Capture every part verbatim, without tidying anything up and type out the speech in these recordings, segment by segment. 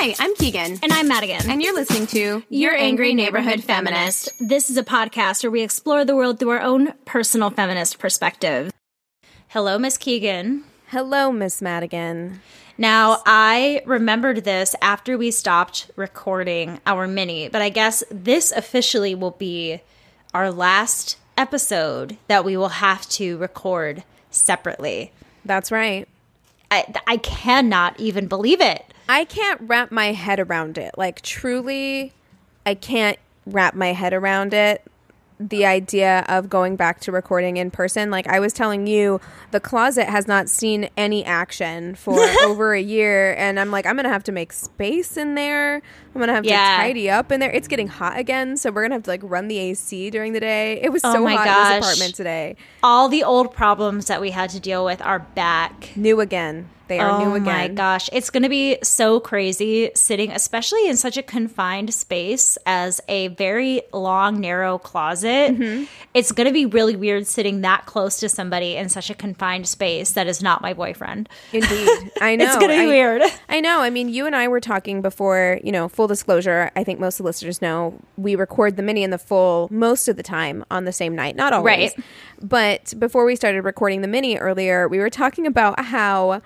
Hi, I'm Keegan. And I'm Madigan. And you're listening to Your Angry Neighborhood Feminist. This is a podcast where we explore the world through our own personal feminist perspective. Hello, Miss Keegan. Hello, Miss Madigan. Now, I remembered this after we stopped recording our mini, but I guess this officially will be our last episode that we will have to record separately. That's right. I, I cannot even believe it. I can't wrap my head around it. Like, truly, I can't wrap my head around it. The idea of going back to recording in person. Like I was telling you, the closet has not seen any action for over a year. And I'm like, I'm going to have to make space in there. I'm going to have yeah. to tidy up in there. It's getting hot again. So we're going to have to like run the A C during the day. It was oh so my hot gosh. in this apartment today. All the old problems that we had to deal with are back. New again. They are oh new again. Oh my gosh. It's going to be so crazy sitting, especially in such a confined space as a very long, narrow closet. Mm-hmm. It's going to be really weird sitting that close to somebody in such a confined space that is not my boyfriend. Indeed. I know. It's going to be I, weird. I know. I mean, you and I were talking before, you know, full disclosure. I think most of the listeners know we record the mini and the full most of the time on the same night. Not always. Right. But before we started recording the mini earlier, we were talking about how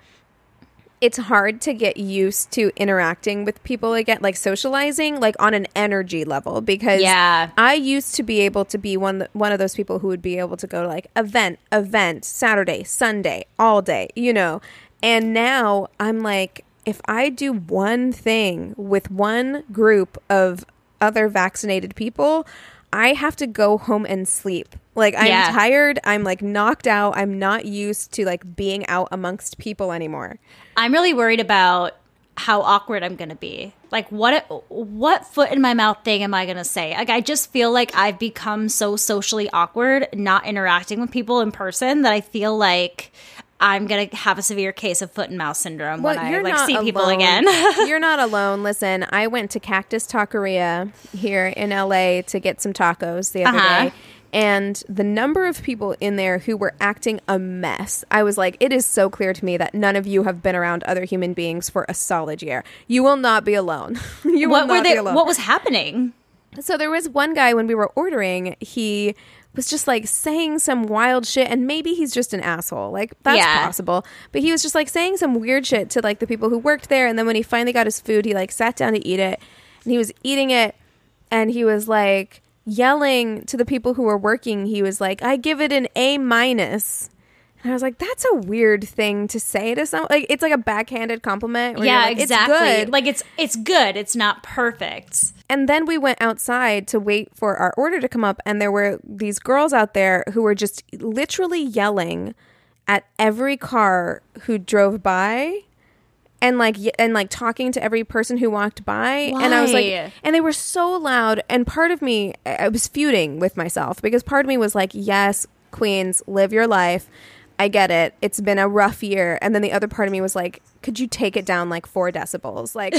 it's hard to get used to interacting with people again, like socializing, like on an energy level, because yeah. I used to be able to be one one of those people who would be able to go to like event, event, Saturday, Sunday, all day, you know. And now I'm like, if I do one thing with one group of other vaccinated people, I have to go home and sleep. Like, I'm yeah. tired. I'm, like, knocked out. I'm not used to, like, being out amongst people anymore. I'm really worried about how awkward I'm going to be. Like, what what foot in my mouth thing am I going to say? Like, I just feel like I've become so socially awkward not interacting with people in person that I feel like I'm going to have a severe case of foot and mouth syndrome well, when you're I like not see alone. people again. You're not alone. Listen, I went to Cactus Taqueria here in L A to get some tacos the other uh-huh. day. And the number of people in there who were acting a mess, I was like, it is so clear to me that none of you have been around other human beings for a solid year. You will not be alone. you what will not were they, be alone. What was happening? So there was one guy when we were ordering, he was just like saying some wild shit, and maybe he's just an asshole. Like, that's yeah. possible. But he was just like saying some weird shit to like the people who worked there. And then when he finally got his food, he like sat down to eat it, and he was eating it, and he was like yelling to the people who were working. He was like, I give it an A minus. And I was like, that's a weird thing to say to someone. Like, it's like a backhanded compliment. Where yeah, you're like, exactly. It's good. Like, it's it's good. It's not perfect. And then we went outside to wait for our order to come up, and there were these girls out there who were just literally yelling at every car who drove by. And like y- and like talking to every person who walked by. Why? And I was like, and they were so loud. And part of me, I was feuding with myself because part of me was like, yes, queens, live your life. I get it. It's been a rough year. And then the other part of me was like, could you take it down like four decibels? Like,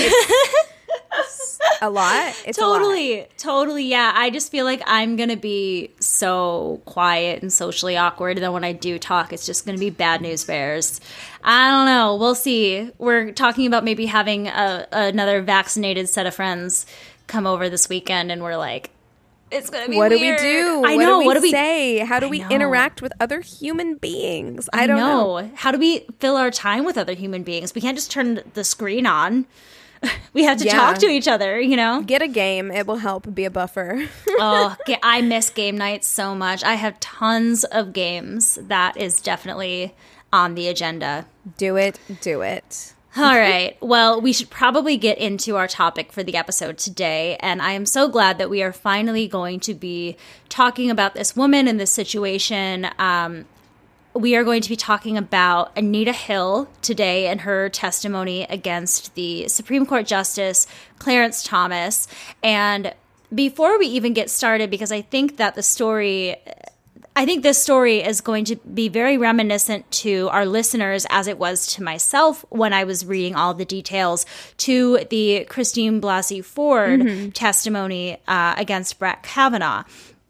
it's a lot. It's totally, a lot. totally. Yeah. I just feel like I'm going to be so quiet and socially awkward. And then when I do talk, it's just going to be bad news bears. I don't know. We'll see. We're talking about maybe having a, another vaccinated set of friends come over this weekend. And we're like, it's going to be what weird. do we do? I what know. do we what do we say? How do I we know. interact with other human beings? I, I don't know. know. How do we fill our time with other human beings? We can't just turn the screen on. We have to Yeah. talk to each other, you know? Get a game. It will help be a buffer. Oh, ga- I miss game nights so much. I have tons of games. That is definitely on the agenda. Do it. Do it. All right. Well, we should probably get into our topic for the episode today. And I am so glad that we are finally going to be talking about this woman and this situation. Um, we are going to be talking about Anita Hill today and her testimony against the Supreme Court Justice Clarence Thomas. And before we even get started, because I think that the story... I think this story is going to be very reminiscent to our listeners as it was to myself when I was reading all the details to the Christine Blasey Ford mm-hmm. testimony uh, against Brett Kavanaugh.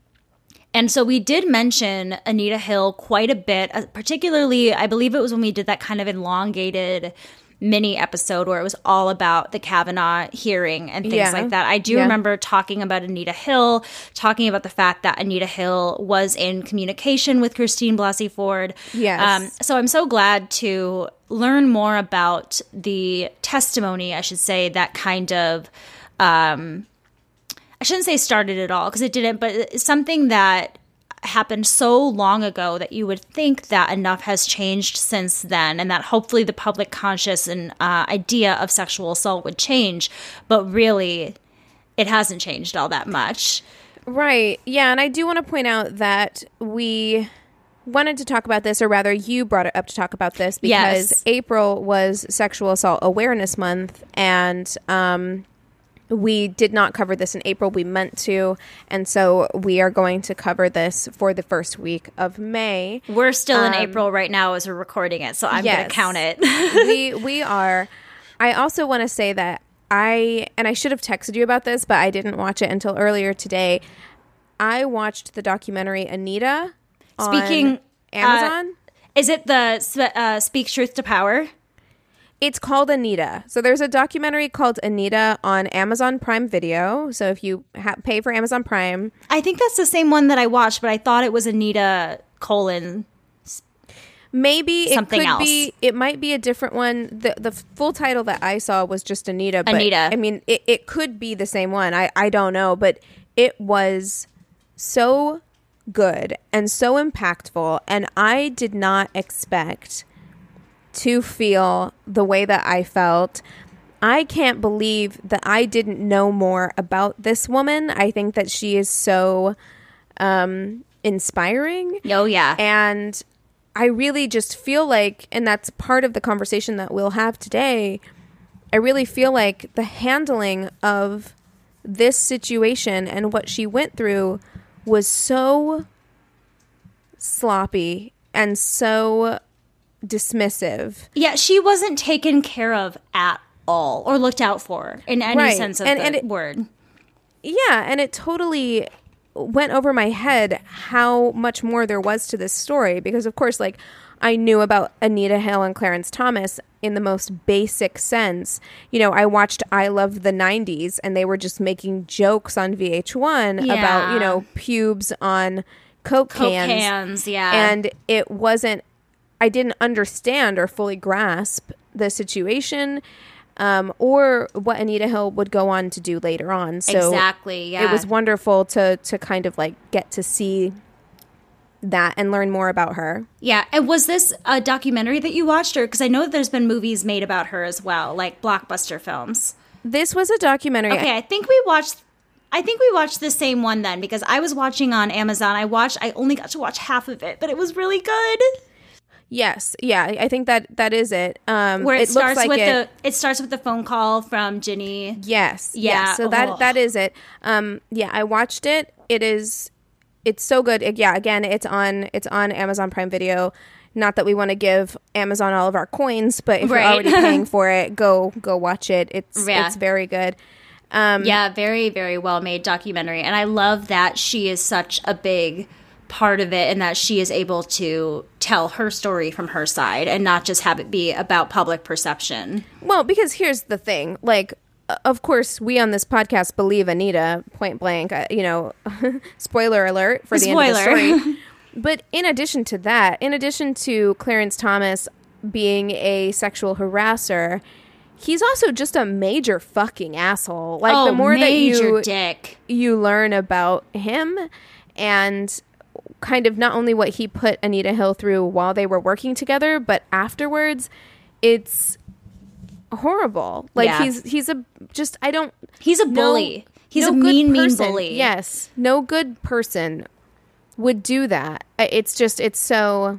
And so we did mention Anita Hill quite a bit, uh, particularly I believe it was when we did that kind of elongated mini episode where it was all about the Kavanaugh hearing and things Yeah. like that. I do Yeah. remember talking about Anita Hill, talking about the fact that Anita Hill was in communication with Christine Blasey Ford. Yes. Um, so I'm so glad to learn more about the testimony, I should say, that kind of, um, I shouldn't say started it all because it didn't, but it's something that happened so long ago that you would think that enough has changed since then, and that hopefully the public conscious and uh, idea of sexual assault would change, but really it hasn't changed all that much. Right. Yeah. And I do want to point out that we wanted to talk about this, or rather you brought it up to talk about this because Yes. April was Sexual Assault Awareness Month, and um, we did not cover this in April. We meant to. And so we are going to cover this for the first week of May. We're still in Um, April right now as we're recording it, so I'm going yes. to count it. we we are. I also want to say that I, and I should have texted you about this, but I didn't watch it until earlier today. I watched the documentary Anita Speaking on Amazon. Uh, is it the uh, Speak Truth to Power? It's called Anita. So there's a documentary called Anita on Amazon Prime Video. So if you ha- pay for Amazon Prime, I think that's the same one that I watched, but I thought it was Anita colon. maybe Something it could else. be. It might be a different one. the The full title that I saw was just Anita. But, Anita. I mean, it, it could be the same one. I I don't know, but it was so good and so impactful, and I did not expect to feel the way that I felt. I can't believe that I didn't know more about this woman. I think that she is so um, inspiring. Oh, yeah. And I really just feel like, and that's part of the conversation that we'll have today, I really feel like the handling of this situation and what she went through was so sloppy and so dismissive. Yeah, she wasn't taken care of at all or looked out for in any Right. sense of And- the and it- word. Yeah, and it totally went over my head how much more there was to this story, because of course, like, I knew about Anita Hill and Clarence Thomas in the most basic sense. You know, I watched I Love the nineties, and they were just making jokes on V H one Yeah. about, you know, pubes on Coke Coke cans. cans, yeah. And it wasn't, I didn't understand or fully grasp the situation, um, or what Anita Hill would go on to do later on. So exactly, yeah. it was wonderful to to kind of like get to see that and learn more about her. Yeah, and was this a documentary that you watched, or because I know that there's been movies made about her as well, like blockbuster films? This was a documentary. Okay, I think we watched. I think we watched the same one then, because I was watching on Amazon. I watched. I only got to watch half of it, but it was really good. Yes, yeah, I think that that is it. Um, Where it, it starts looks like with it, the it starts with the phone call from Ginny. Yes. Yeah, Yes. So that oh. that is it. Um, yeah, I watched it. It is, it's so good. It- yeah. Again, it's on it's on Amazon Prime Video. Not that we want to give Amazon all of our coins, but if Right. you're already paying for it, go go watch it. It's Yeah. it's very good. Um, Yeah, very very well made documentary, and I love that she is such a big part of it, and that she is able to tell her story from her side and not just have it be about public perception. Well, because here's the thing, like, uh, of course, we on this podcast believe Anita, point blank. Uh, you know, spoiler alert for the end of the Spoiler. story. But in addition to that, in addition to Clarence Thomas being a sexual harasser, he's also just a major fucking asshole. Like, oh, the more that major you dick. you learn about him and kind of not only what he put Anita Hill through while they were working together, but afterwards, it's horrible. Like, Yeah. he's he's a just I don't He's a no- bully. He's no a good mean, mean person- bully. Yes, no good person would do that. I- It's just it's so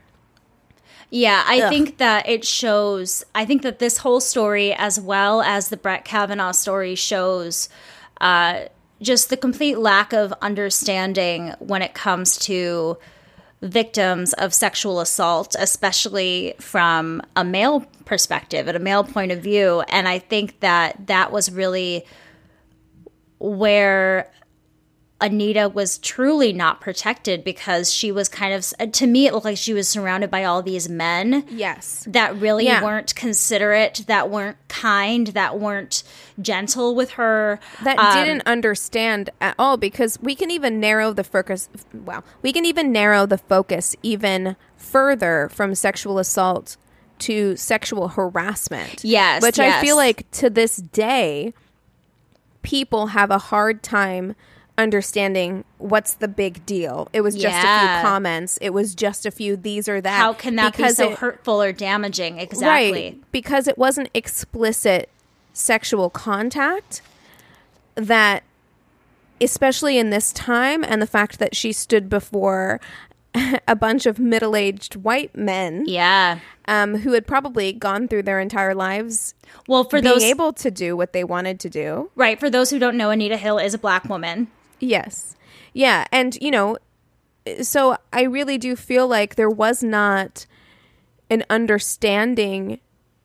Yeah, I Ugh. think that it shows. I think that this whole story, as well as the Brett Kavanaugh story, shows uh, just the complete lack of understanding when it comes to victims of sexual assault, especially from a male perspective and a male point of view. And I think that that was really where Anita was truly not protected because she was kind of, to me, it looked like she was surrounded by all these men. Yes. That really Yeah. weren't considerate, that weren't kind, that weren't gentle with her. That Um, didn't understand at all, because we can even narrow the focus. Well, we can even narrow the focus even further from sexual assault to sexual harassment. Yes, Which yes. I feel like to this day, people have a hard time understanding what's the big deal. It was just a Yeah. few comments. It was just a few these or that. How can that because be so it- hurtful or damaging? Exactly. Right, because it wasn't explicit sexual contact that, especially in this time, and the fact that she stood before a bunch of middle-aged white men Yeah. um, who had probably gone through their entire lives Well, for being those able to do what they wanted to do. right, for those who don't know, Anita Hill is a black woman. Yes. Yeah. And, you know, so I really do feel like there was not an understanding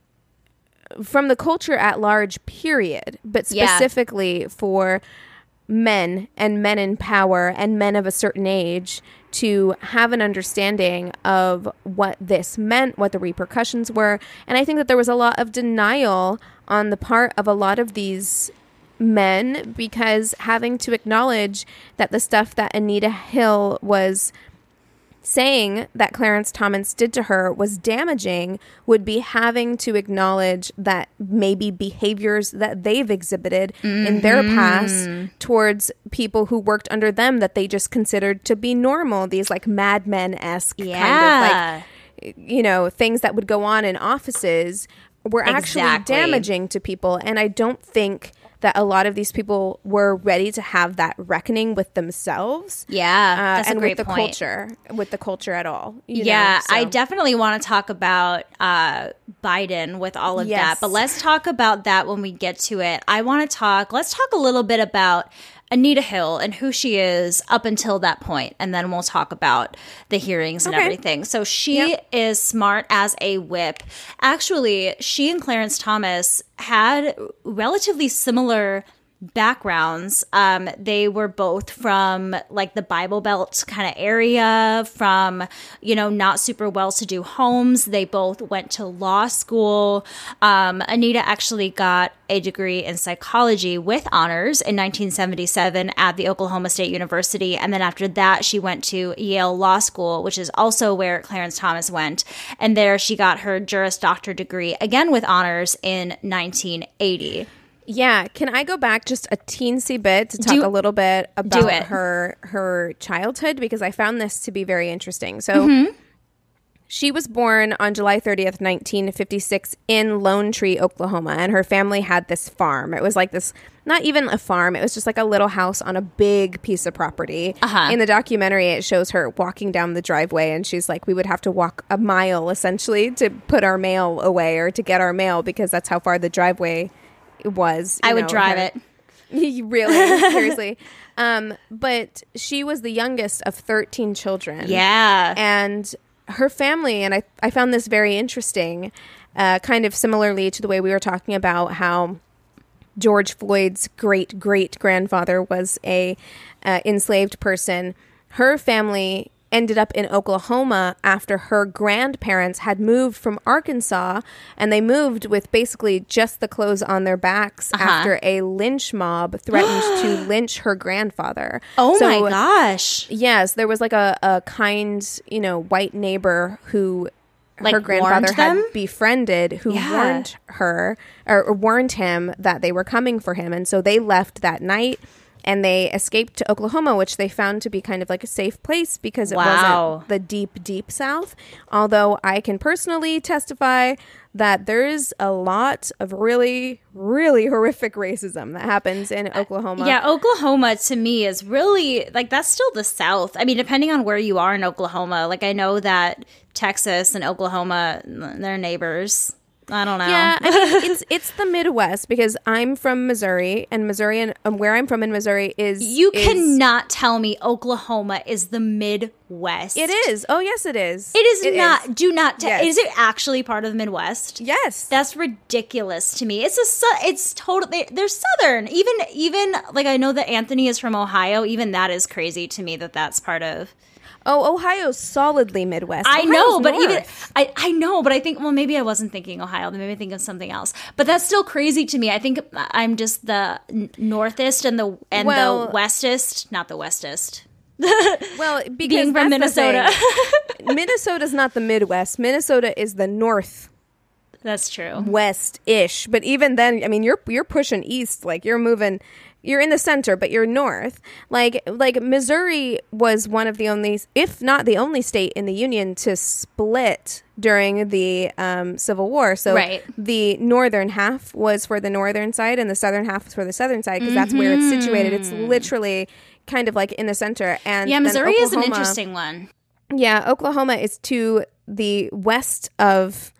from the culture at large, period, but Yeah. specifically for men and men in power and men of a certain age to have an understanding of what this meant, what the repercussions were. And I think that there was a lot of denial on the part of a lot of these men, because having to acknowledge that the stuff that Anita Hill was saying that Clarence Thomas did to her was damaging would be having to acknowledge that maybe behaviors that they've exhibited mm-hmm. in their past towards people who worked under them that they just considered to be normal, these like Mad Men-esque Yeah. kind of like, you know, things that would go on in offices were actually Exactly. damaging to people. And I don't think that a lot of these people were ready to have that reckoning with themselves. Yeah, uh, that's and a great with the point. culture, with the culture at all. you Yeah, know, so. I definitely want to talk about uh, Biden with all of Yes. that, but let's talk about that when we get to it. I want to talk, let's talk a little bit about Anita Hill and who she is up until that point, and then we'll talk about the hearings and Okay. everything. So she Yep. is smart as a whip. Actually, she and Clarence Thomas had relatively similar backgrounds. Um, they were both from like the Bible Belt kind of area, from, you know, not super well-to-do homes. They both went to law school. Um, Anita actually got a degree in psychology with honors in nineteen seventy-seven at the Oklahoma State University. And then after that, she went to Yale Law School, which is also where Clarence Thomas went. And there she got her Juris Doctor degree, again with honors, in nineteen eighty. Yeah, can I go back just a teensy bit to talk Do- a little bit do about it. her her childhood, because I found this to be very interesting. So Mm-hmm. she was born on July thirtieth, nineteen fifty-six in Lone Tree, Oklahoma, and her family had this farm. It was like this, not even a farm, it was just like a little house on a big piece of property. Uh-huh. In the documentary, it shows her walking down the driveway, and she's like, we would have to walk a mile essentially to put our mail away or to get our mail, because that's how far the driveway was. you I would know, drive her- it. Really? Seriously. Um, but she was the youngest of thirteen children. Yeah. And her family, and I, I found this very interesting, uh, kind of similarly to the way we were talking about how George Floyd's great great grandfather was a uh, enslaved person. Her family ended up in Oklahoma after her grandparents had moved from Arkansas, and they moved with basically just the clothes on their backs Uh-huh. after a lynch mob threatened to lynch her grandfather. Oh So, my gosh. yes, there was like a, a kind, you know, white neighbor who Like, her grandfather warned had them? befriended, who Yeah. warned her or, or warned him that they were coming for him. And so they left that night and they escaped to Oklahoma, which they found to be kind of like a safe place because it Wow. wasn't the deep, deep South. Although I can personally testify that there's a lot of really, really horrific racism that happens in Oklahoma. Yeah, Oklahoma to me is really like that's still the South. I mean, depending on where you are in Oklahoma, like I know that Texas and Oklahoma, they're neighbors. I don't know. Yeah, I mean, it's it's the Midwest because I'm from Missouri, and Missouri and um, where I'm from in Missouri is You is, cannot tell me Oklahoma is the Midwest. It is. Oh, yes, it is. It is It not. is. Do not. Te- Yes. Is it actually part of the Midwest? Yes. That's ridiculous to me. It's a. Su- it's totally. They're Southern. Even even like I know that Anthony is from Ohio. Even that is crazy to me that that's part of. Oh, Ohio's solidly Midwest. I Ohio's know, but north. even I, I know, but I think well maybe I wasn't thinking Ohio. Then maybe I think of something else. But that's still crazy to me. I think I'm just the n- northest and the and Well- the westest, not the westest. Well, because Being from that's the Minnesota. thing. Minnesota's not the Midwest. Minnesota is the north. That's true. West-ish, but even then, I mean, you're you're pushing east, like you're moving, you're in the center, but you're north. Like like Missouri was one of the only, if not the only state in the Union to split during the um, Civil War. So Right. the northern half was for the northern side, and the southern half was for the southern side because that's where it's situated. It's literally kind of like in the center. And Yeah, then Missouri is an Oklahoma- interesting one. Yeah, Oklahoma is to the west of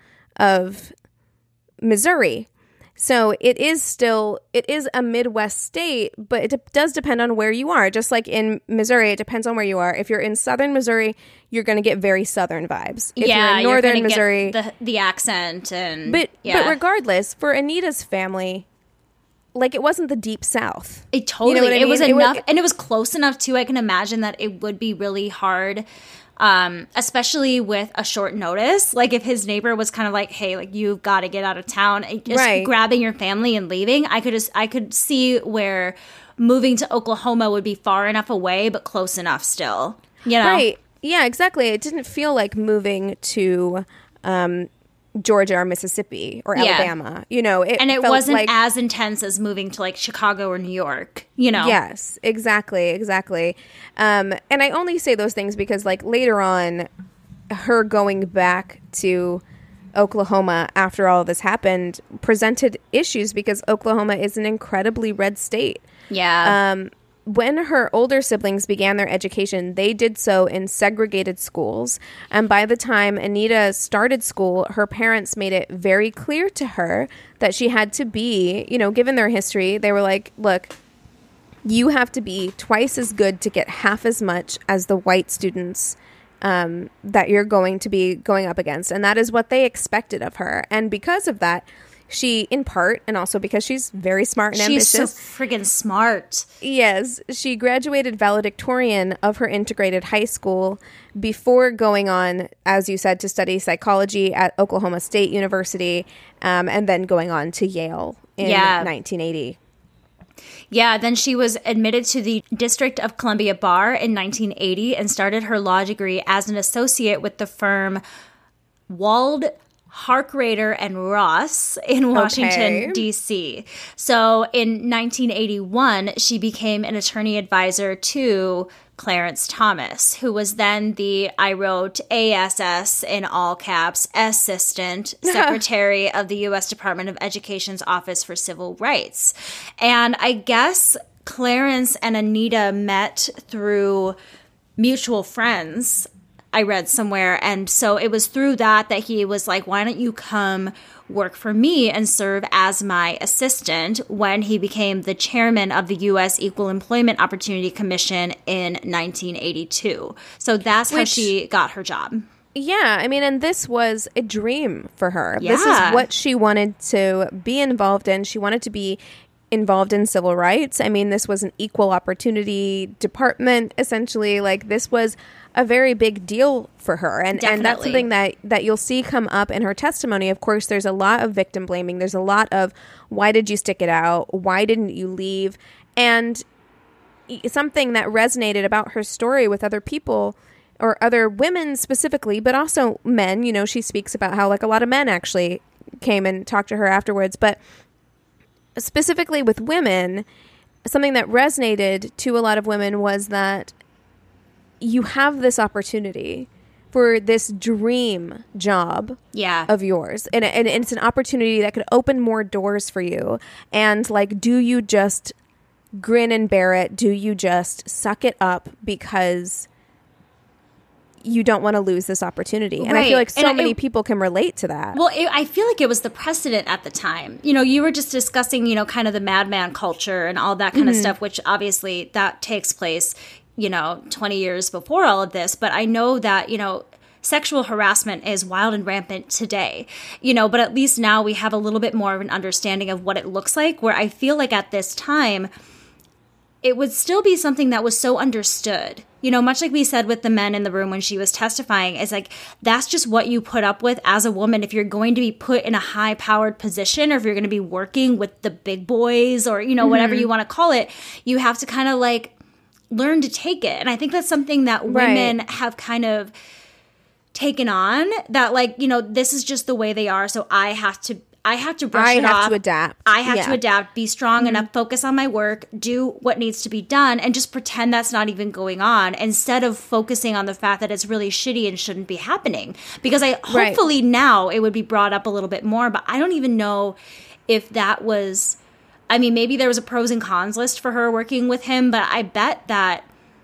of Missouri. So it is still, it is a Midwest state, but it de- does depend on where you are. Just like in Missouri, it depends on where you are. If you're in southern Missouri, you're going to get very southern vibes. If yeah, you're in northern gonna get Missouri, the the accent and but yeah. but regardless, for Anita's family, like it wasn't the deep South. It totally. You know what I It was mean? It enough, was- and it was close enough too. I can imagine that it would be really hard, um, especially with a short notice. Like if his neighbor was kind of like, "Hey, like you've got to get out of town," and just Right. grabbing your family and leaving. I could just, I could see where moving to Oklahoma would be far enough away, but close enough still. You know, Right. Yeah, exactly. It didn't feel like moving to um, Georgia or Mississippi or Yeah. Alabama. You know, it And it felt wasn't like, as intense as moving to like Chicago or New York. You know, Yes, exactly, exactly. Um, and I only say those things because, like, later on, her going back to Oklahoma after all this happened presented issues because Oklahoma is an incredibly red state. yeah. Um, when her older siblings began their education, they did so in segregated schools. And by the time Anita started school, her parents made it very clear to her that she had to be, you know, given their history, they were like, look, you have to be twice as good to get half as much as the white students um, that you're going to be going up against. And that is what they expected of her. And because of that, she, in part, and also because she's very smart and She's so ambitious. friggin' smart. Yes, she graduated valedictorian of her integrated high school before going on, as you said, to study psychology at Oklahoma State University, um, and then going on to Yale in Yeah. nineteen eighty. Yeah, then she was admitted to the District of Columbia Bar in nineteen eighty and started her law degree as an associate with the firm Wald, Harkrader and Ross in Washington, Okay. D C. So in nineteen eighty-one, she became an attorney advisor to Clarence Thomas, who was then the, I wrote A S S in all caps, Assistant Secretary of the U S Department of Education's Office for Civil Rights. And I guess Clarence and Anita met through mutual friends, I read somewhere. And so it was through that that he was like, why don't you come work for me and serve as my assistant, when he became the chairman of the U S Equal Employment Opportunity Commission in nineteen eighty-two. So that's how Which- she got her job. Yeah, I mean, and this was a dream for her. This Yeah. is what she wanted to be involved in. She wanted to be involved in civil rights. I mean, this was an equal opportunity department, essentially. Like, this was a very big deal for her. And and that's Definitely. something that, that you'll see come up in her testimony. Of course, there's a lot of victim blaming. There's a lot of, why did you stick it out? Why didn't you leave? And something that resonated about her story with other people, or other women specifically, but also men. You know, she speaks about how, like, a lot of men actually came and talked to her afterwards. But specifically with women, something that resonated to a lot of women was that you have this opportunity for this dream job Yeah. of yours. And, and it's an opportunity that could open more doors for you. And, like, do you just grin and bear it? Do you just suck it up because you don't want to lose this opportunity. And Right. I feel like so And many it- people can relate to that. Well, it, I feel like it was the precedent at the time. You know, you were just discussing, you know, kind of the madman culture and all that kind Mm-hmm. of stuff, which obviously that takes place, you know, twenty years before all of this. But I know that, you know, sexual harassment is wild and rampant today, you know, but at least now we have a little bit more of an understanding of what it looks like, where I feel like at this time, it would still be something that was so understood. You know, much like we said with the men in the room when she was testifying, it's like, that's just what you put up with as a woman if you're going to be put in a high-powered position, or if you're going to be working with the big boys, or, you know, mm-hmm. whatever you want to call it. You have to kind of, like, learn to take it. And I think that's something that Right. women have kind of taken on, that, like, you know, this is just the way they are, so I have to I have to brush I it have off. to adapt. I have Yeah. to adapt, be strong enough, focus on my work, do what needs to be done, and just pretend that's not even going on, instead of focusing on the fact that it's really shitty and shouldn't be happening. Because I Right. hopefully now it would be brought up a little bit more, but I don't even know if that was, I mean, maybe there was a pros and cons list for her working with him, but I bet that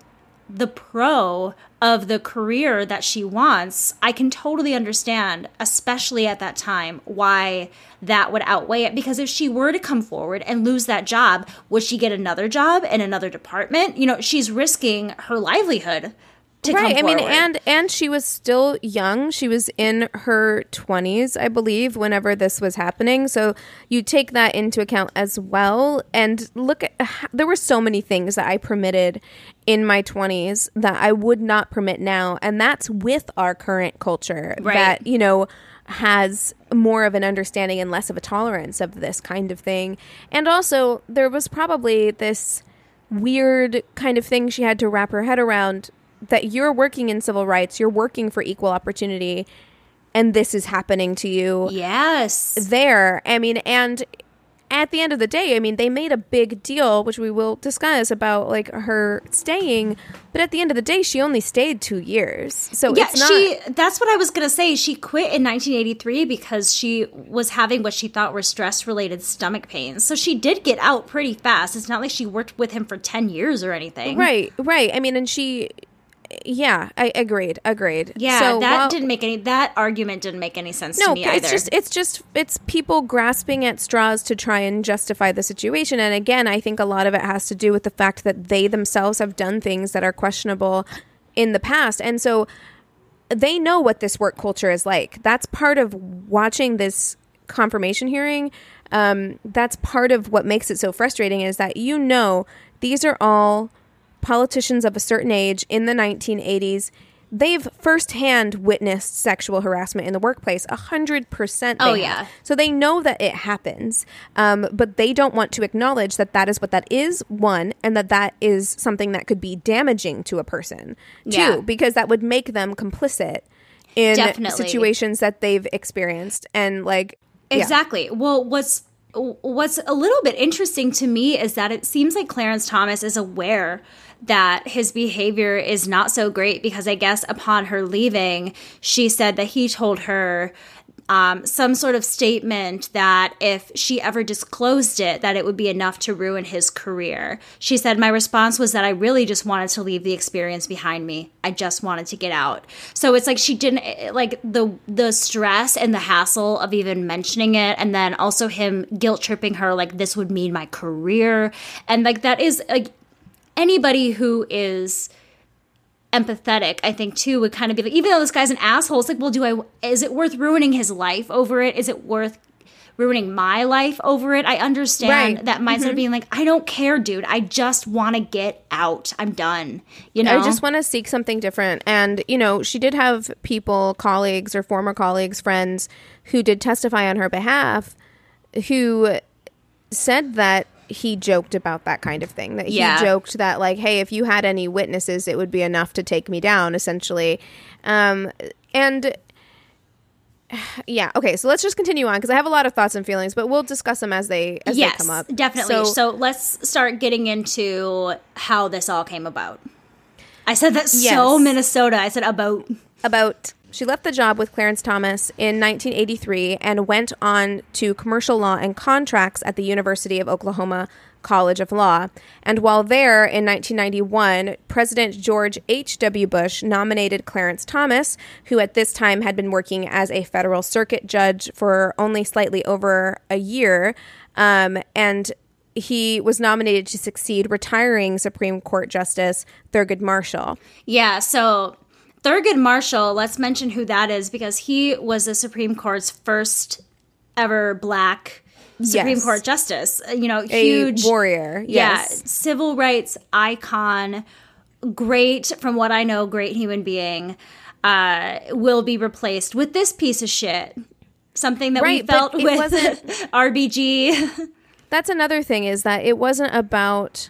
the pro of the career that she wants, I can totally understand, especially at that time, why that would outweigh it. Because if she were to come forward and lose that job, would she get another job in another department? You know, she's risking her livelihood to right. come I mean, forward. and and she was still young. She was in her twenties, I believe, whenever this was happening. So you take that into account as well. And look at, there were so many things that I permitted in my twenties that I would not permit now. And that's with our current culture Right. that, you know, has more of an understanding and less of a tolerance of this kind of thing. And also, there was probably this weird kind of thing she had to wrap her head around, that you're working in civil rights, you're working for equal opportunity, and this is happening to you yes. there. I mean, and at the end of the day, I mean, they made a big deal, which we will discuss, about like her staying, but at the end of the day, she only stayed two years. So Yeah, it's not... she. That's what I was gonna say. She quit in nineteen eighty-three because she was having what she thought were stress-related stomach pains. So she did get out pretty fast. It's not like she worked with him for ten years or anything. Right, right. I mean, and she... Yeah, I agreed. Agreed. Yeah, so that while, didn't make any. That argument didn't make any sense no, to me it's either. just it's just it's people grasping at straws to try and justify the situation. And again, I think a lot of it has to do with the fact that they themselves have done things that are questionable in the past, and so they know what this work culture is like. That's part of watching this confirmation hearing. Um, that's part of what makes it so frustrating, is that, you know, these are all politicians of a certain age in the nineteen eighties. They've firsthand witnessed sexual harassment in the workplace. A hundred percent. Oh, they yeah. have. So they know that it happens, um, but they don't want to acknowledge that that is what that is, one, and that that is something that could be damaging to a person, two, Yeah. because that would make them complicit in Definitely. situations that they've experienced. And like, yeah. Exactly. Well, what's what's a little bit interesting to me is that it seems like Clarence Thomas is aware that his behavior is not so great, because I guess upon her leaving, she said that he told her um, some sort of statement that if she ever disclosed it, that it would be enough to ruin his career. She said, "My response was that I really just wanted to leave the experience behind me. I just wanted to get out." So it's like she didn't, like the the stress and the hassle of even mentioning it, and then also him guilt tripping her like this would mean my career. And like that is like anybody who is empathetic, I think, too, would kind of be like, even though this guy's an asshole, it's like, well, do I, is it worth ruining his life over it? Is it worth ruining my life over it? I understand Right. that mindset Mm-hmm. of being like, I don't care, dude. I just want to get out. I'm done. You know? I just want to seek something different. And, you know, she did have people, colleagues or former colleagues, friends, who did testify on her behalf, who said that he joked about that kind of thing. That he Yeah. joked that, like, hey, if you had any witnesses, it would be enough to take me down, essentially. Um, and yeah, okay, so let's just continue on, because I have a lot of thoughts and feelings, but we'll discuss them as they as yes, they come up. definitely. So, So, let's start getting into how this all came about. I said that so Yes. Minnesota. I said about. about She left the job with Clarence Thomas in nineteen eighty-three and went on to commercial law and contracts at the University of Oklahoma College of Law. And while there in nineteen ninety-one, President George H W. Bush nominated Clarence Thomas, who at this time had been working as a federal circuit judge for only slightly over a year, um, and he was nominated to succeed retiring Supreme Court Justice Thurgood Marshall. Yeah, so Thurgood Marshall, let's mention who that is, because he was the Supreme Court's first ever black Supreme Yes. Court justice. You know, huge A warrior. Yeah, Yes. civil rights icon, great, from what I know, great human being, uh, will be replaced with this piece of shit. Something that Right, we felt but it with wasn't- R B G. That's another thing, is that it wasn't about...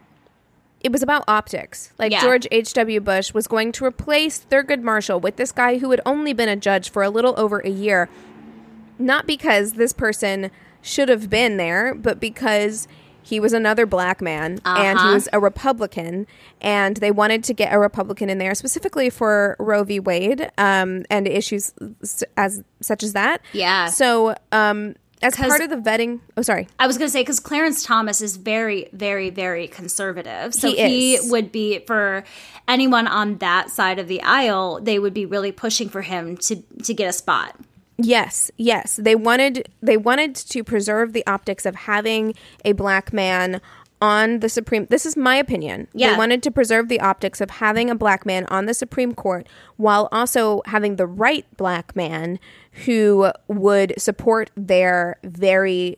It was about optics. Like, Yeah. George H W. Bush was going to replace Thurgood Marshall with this guy who had only been a judge for a little over a year. Not because this person should have been there, but because he was another black man and he Uh-huh. was a Republican, and they wanted to get a Republican in there specifically for Roe v. Wade um, and issues s- as such as that. Yeah. So, um, as 'Cause- part of the vetting, oh, sorry. I was going to say, because Clarence Thomas is very, very, very conservative. So He he, is. would be, for anyone on that side of the aisle, they would be really pushing for him to, to get a spot. Yes, yes. They wanted they wanted to preserve the optics of having a black man on the Supreme. This is my opinion. Yeah. They wanted to preserve the optics of having a black man on the Supreme Court while also having the right black man who would support their very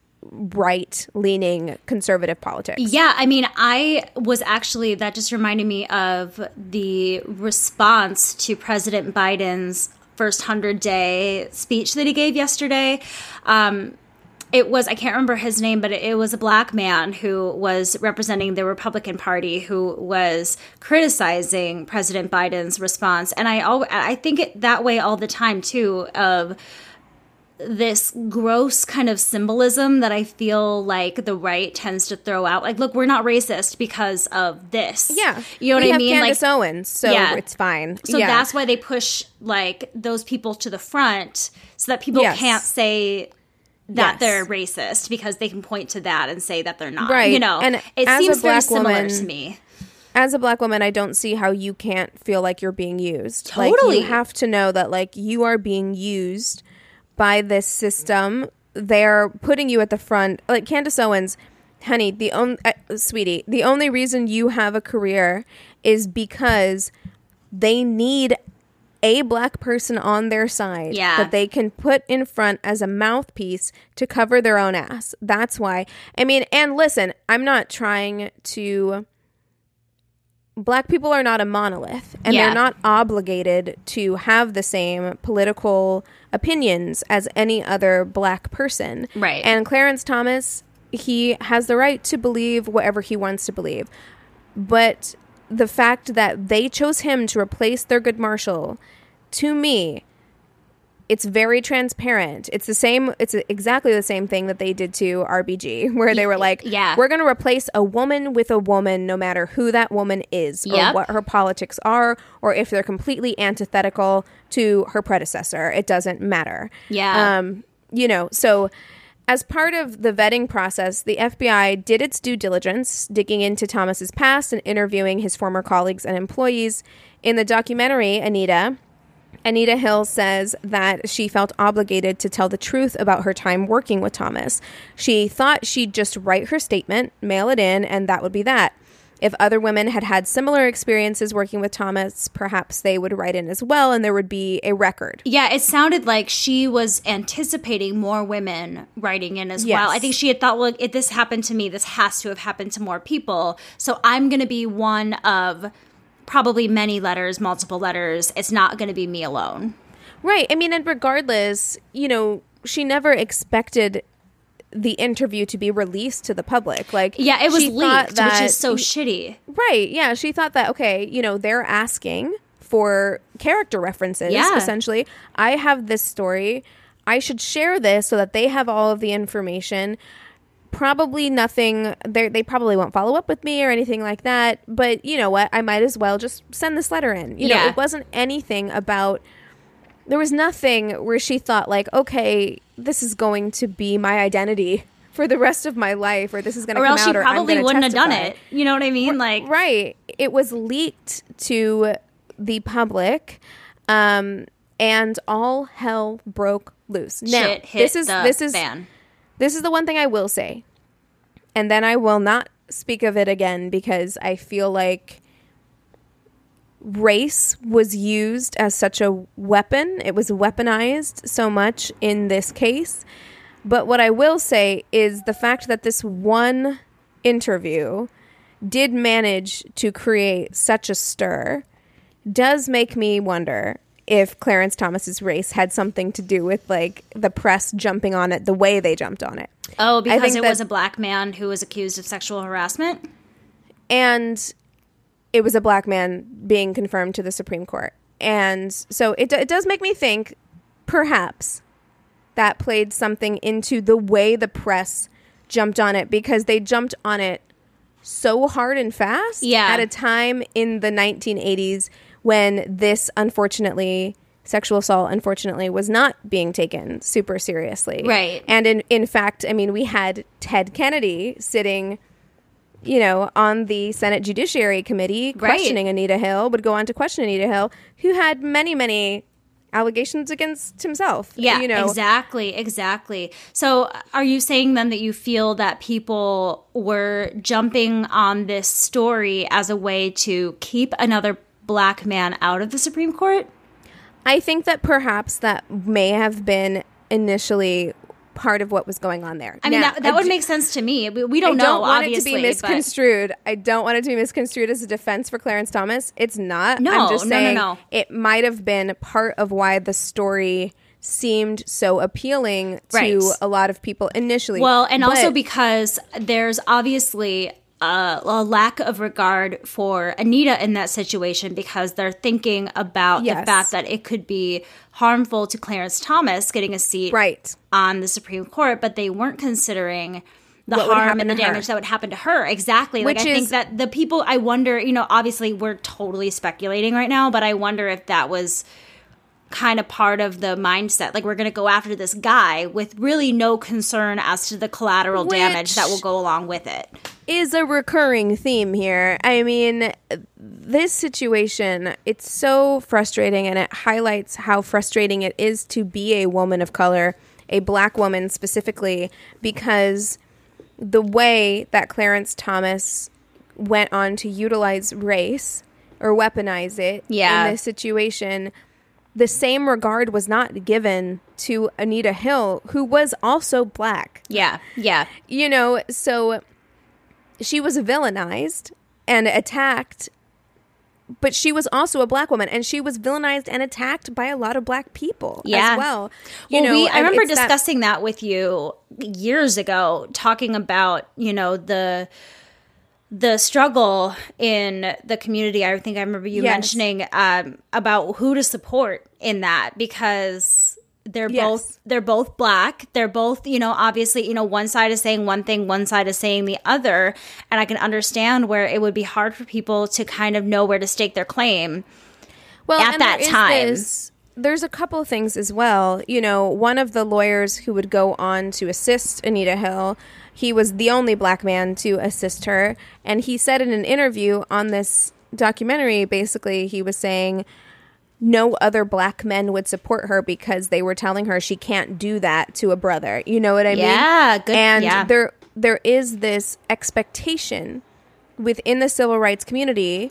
right-leaning conservative politics. Yeah, I mean, I was actually, that just reminded me of the response to President Biden's first hundred-day speech that he gave yesterday. Um, it was, I can't remember his name, but it was a black man who was representing the Republican Party who was criticizing President Biden's response. And I, al- I think it that way all the time, too, of this gross kind of symbolism that I feel like the right tends to throw out. Like, look, we're not racist because of this. Yeah. You know what we I have mean? Candace like, Owens, so Yeah. it's fine. so yeah. that's why they push like those people to the front so that people Yes. can't say that Yes. they're racist because they can point to that and say that they're not. Right. You know, And it as a seems very black similar woman- to me. As a black woman, I don't see how you can't feel like you're being used. Totally. Like, you have to know that, like, you are being used by this system. They're putting you at the front. Like, Candace Owens, honey, the only, uh, sweetie, the only reason you have a career is because they need a black person on their side Yeah. that they can put in front as a mouthpiece to cover their own ass. That's why. I mean, and listen, I'm not trying to... Black people are not a monolith, and Yeah. they're not obligated to have the same political opinions as any other black person. Right. And Clarence Thomas, he has the right to believe whatever he wants to believe. But the fact that they chose him to replace Thurgood Marshall, to me, it's very transparent. It's the same. It's exactly the same thing that they did to R B G, where they were like, Yeah. we're going to replace a woman with a woman no matter who that woman is Yep. or what her politics are or if they're completely antithetical to her predecessor. It doesn't matter. Yeah. Um, you know, so as part of the vetting process, the F B I did its due diligence, digging into Thomas's past and interviewing his former colleagues and employees. In the documentary, Anita... Anita Hill says that she felt obligated to tell the truth about her time working with Thomas. She thought she'd just write her statement, mail it in, and that would be that. If other women had had similar experiences working with Thomas, perhaps they would write in as well, and there would be a record. Yeah, it sounded like she was anticipating more women writing in as Yes. well. I think she had thought, well, if this happened to me, this has to have happened to more people. So I'm going to be one of probably many letters, multiple letters. It's not going to be me alone. Right. I mean, and regardless, you know, she never expected the interview to be released to the public. Like, Yeah, it was she thought leaked, that- which is so shitty. Right. Yeah. She thought that, okay, you know, they're asking for character references, Yeah. essentially. I have this story. I should share this so that they have all of the information. Probably nothing, they they probably won't follow up with me or anything like that. But you know what? I might as well just send this letter in. You know, Yeah. it wasn't anything about there was nothing where she thought like, okay, this is going to be my identity for the rest of my life, or this is going to come else out, she or probably I'm wouldn't testify. have done it. You know what I mean? Like, right. It was leaked to the public, um, and all hell broke loose. Now, shit hit this is the this is fan. this is the one thing I will say, and then I will not speak of it again because I feel like race was used as such a weapon. It was weaponized so much in this case. But what I will say is the fact that this one interview did manage to create such a stir does make me wonder if Clarence Thomas's race had something to do with like the press jumping on it the way they jumped on it. Oh, because think it that- was a black man who was accused of sexual harassment? And it was a black man being confirmed to the Supreme Court. And so it, it does make me think perhaps that played something into the way the press jumped on it, because they jumped on it so hard and fast Yeah. at a time in the nineteen eighties when this, unfortunately, sexual assault, unfortunately, was not being taken super seriously. Right. And in, in fact, I mean, we had Ted Kennedy sitting, you know, on the Senate Judiciary Committee questioning Anita Hill, would go on to question Anita Hill, who had many, many allegations against himself. Yeah, you know. exactly, exactly. So are you saying then that you feel that people were jumping on this story as a way to keep another black man out of the Supreme Court? I think that perhaps that may have been initially part of what was going on there. I mean, Now, that, that I would d- make sense to me. We, we don't I know, don't want obviously. it to be but- misconstrued. I don't want it to be misconstrued as a defense for Clarence Thomas. It's not. No, I'm just no, no, saying no. it might have been part of why the story seemed so appealing to Right. a lot of people initially. Well, and also But- because there's obviously a, a lack of regard for Anita in that situation, because they're thinking about Yes. the fact that it could be harmful to Clarence Thomas getting a seat right. on the Supreme Court, but they weren't considering the What would harm happen and the to her. damage that would happen to her. Exactly. Like, Which I think is- that the people, I wonder, you know, obviously we're totally speculating right now, but I wonder if that was kind of part of the mindset. Like, we're going to go after this guy with really no concern as to the collateral damage Which- that will go along with it. is a recurring theme here. I mean, this situation, it's so frustrating, and it highlights how frustrating it is to be a woman of color, a black woman specifically, because the way that Clarence Thomas went on to utilize race or weaponize it Yeah. in this situation, the same regard was not given to Anita Hill, who was also black. Yeah. Yeah. You know, so she was villainized and attacked, but she was also a black woman, and she was villainized and attacked by a lot of black people Yeah. as well. You well, know, we, I and remember it's that- discussing that with you years ago, talking about, you know, the the struggle in the community. I think I remember you Yes. mentioning um, about who to support in that, because they're Yes. both they're both black. They're both, you know, obviously, you know, one side is saying one thing, one side is saying the other, and I can understand where it would be hard for people to kind of know where to stake their claim. well, at and that there is time. this- there's a couple of things as well. You know, one of the lawyers who would go on to assist Anita Hill, he was the only black man to assist her, and he said in an interview on this documentary, basically, he was saying no other black men would support her because they were telling her she can't do that to a brother. You know what I mean? Yeah, good- And yeah. there there is this expectation within the civil rights community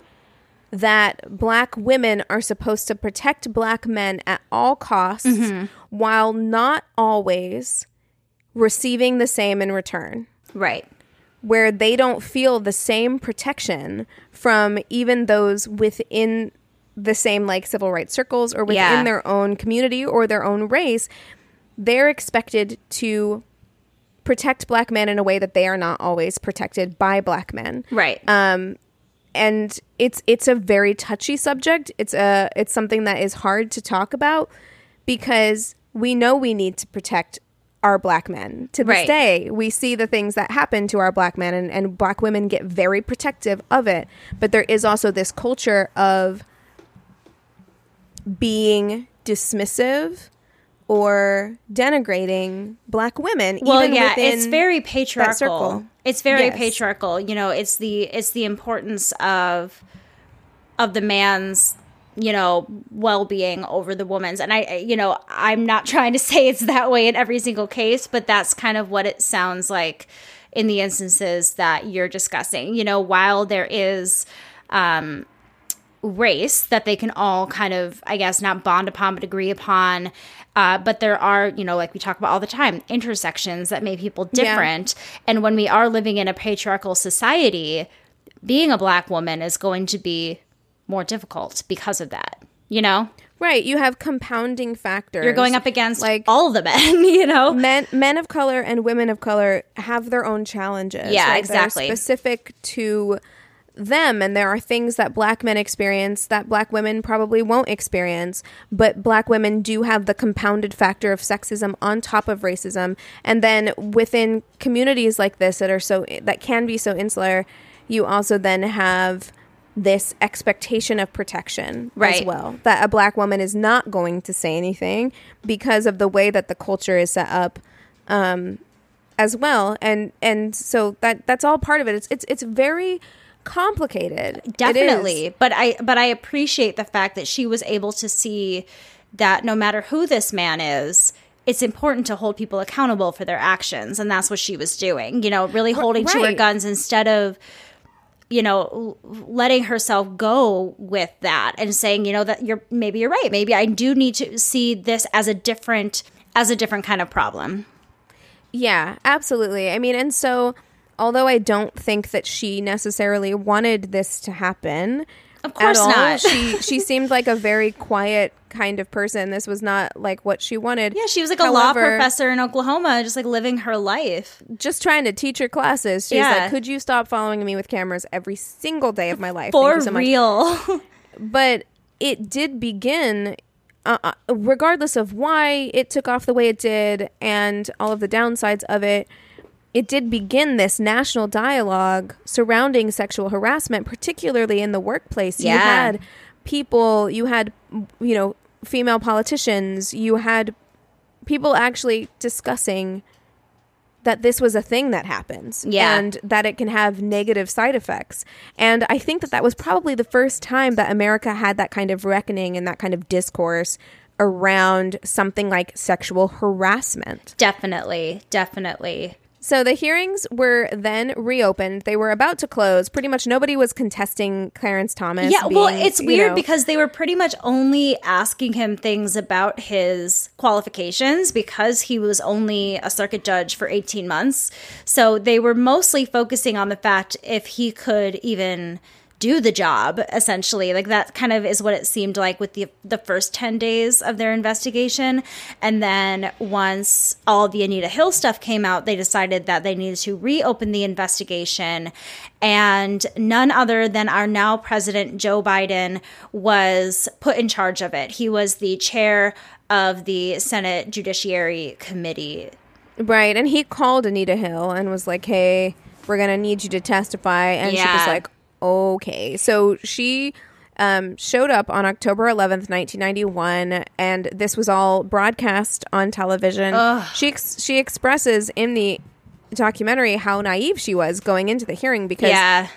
that black women are supposed to protect black men at all costs, Mm-hmm. while not always receiving the same in return, Right. where they don't feel the same protection from even those within the same like civil rights circles or within Yeah. their own community or their own race. They're expected to protect black men in a way that they are not always protected by black men. Right. Um, and it's it's a very touchy subject. It's a it's something that is hard to talk about because we know we need to protect our black men. To this Right. day, we see the things that happen to our black men, and, and black women get very protective of it. But there is also this culture of being dismissive or denigrating black women. Well, even yeah, within it's very patriarchal. It's very Yes. patriarchal. You know, it's the it's the importance of of the man's, you know, well-being over the woman's. And I, you know, I'm not trying to say it's that way in every single case, but that's kind of what it sounds like in the instances that you're discussing. You know, while there is um, race that they can all kind of, I guess, not bond upon, but agree upon. Uh, but there are, you know, like we talk about all the time, intersections that make people different. Yeah. And when we are living in a patriarchal society, being a black woman is going to be more difficult because of that, you know? Right. You have compounding factors. You're going up against like all the men, you know? Men men of color and women of color have their own challenges. Yeah, right? exactly. They're specific to them, and there are things that black men experience that black women probably won't experience, but black women do have the compounded factor of sexism on top of racism. And then within communities like this that are so that can be so insular, you also then have this expectation of protection right. as well, that a black woman is not going to say anything because of the way that the culture is set up um, as well. And and so that that's all part of it. It's it's it's very complicated. Definitely. But I but I appreciate the fact that she was able to see that no matter who this man is, it's important to hold people accountable for their actions. And that's what she was doing, you know, really holding right. to her guns instead of, you know, letting herself go with that and saying, you know, that you're maybe you're right. Maybe I do need to see this as a different as a different kind of problem. Yeah, absolutely. I mean, and so although I don't think that she necessarily wanted this to happen, of course at all, not. she she seemed like a very quiet kind of person. This was not like what she wanted. Yeah, she was like a However, law professor in Oklahoma, just like living her life, just trying to teach her classes. She's yeah. like, "Could you stop following me with cameras every single day of my life for Thank you so real?" Much. But it did begin. Uh, regardless of why it took off the way it did and all of the downsides of it, it did begin this national dialogue surrounding sexual harassment, particularly in the workplace. Yeah. You had people, you had, you know, female politicians, you had people actually discussing that this was a thing that happens yeah. and that it can have negative side effects. And I think that that was probably the first time that America had that kind of reckoning and that kind of discourse around something like sexual harassment. Definitely, definitely. So the hearings were then reopened. They were about to close. Pretty much nobody was contesting Clarence Thomas. Yeah, being, well, it's weird know, because they were pretty much only asking him things about his qualifications because he was only a circuit judge for eighteen months. So they were mostly focusing on the fact if he could even do the job, essentially. Like that kind of is what it seemed like with the the first ten days of their investigation. And then once all the Anita Hill stuff came out, they decided that they needed to reopen the investigation. And none other than our now president, Joe Biden, was put in charge of it. He was the chair of the Senate Judiciary Committee. Right. And he called Anita Hill and was like, hey, we're going to need you to testify. And yeah. she was like, okay. So she um, showed up on October eleventh, nineteen ninety-one, and this was all broadcast on television. Ugh. She ex- she expresses in the documentary how naive she was going into the hearing because yeah.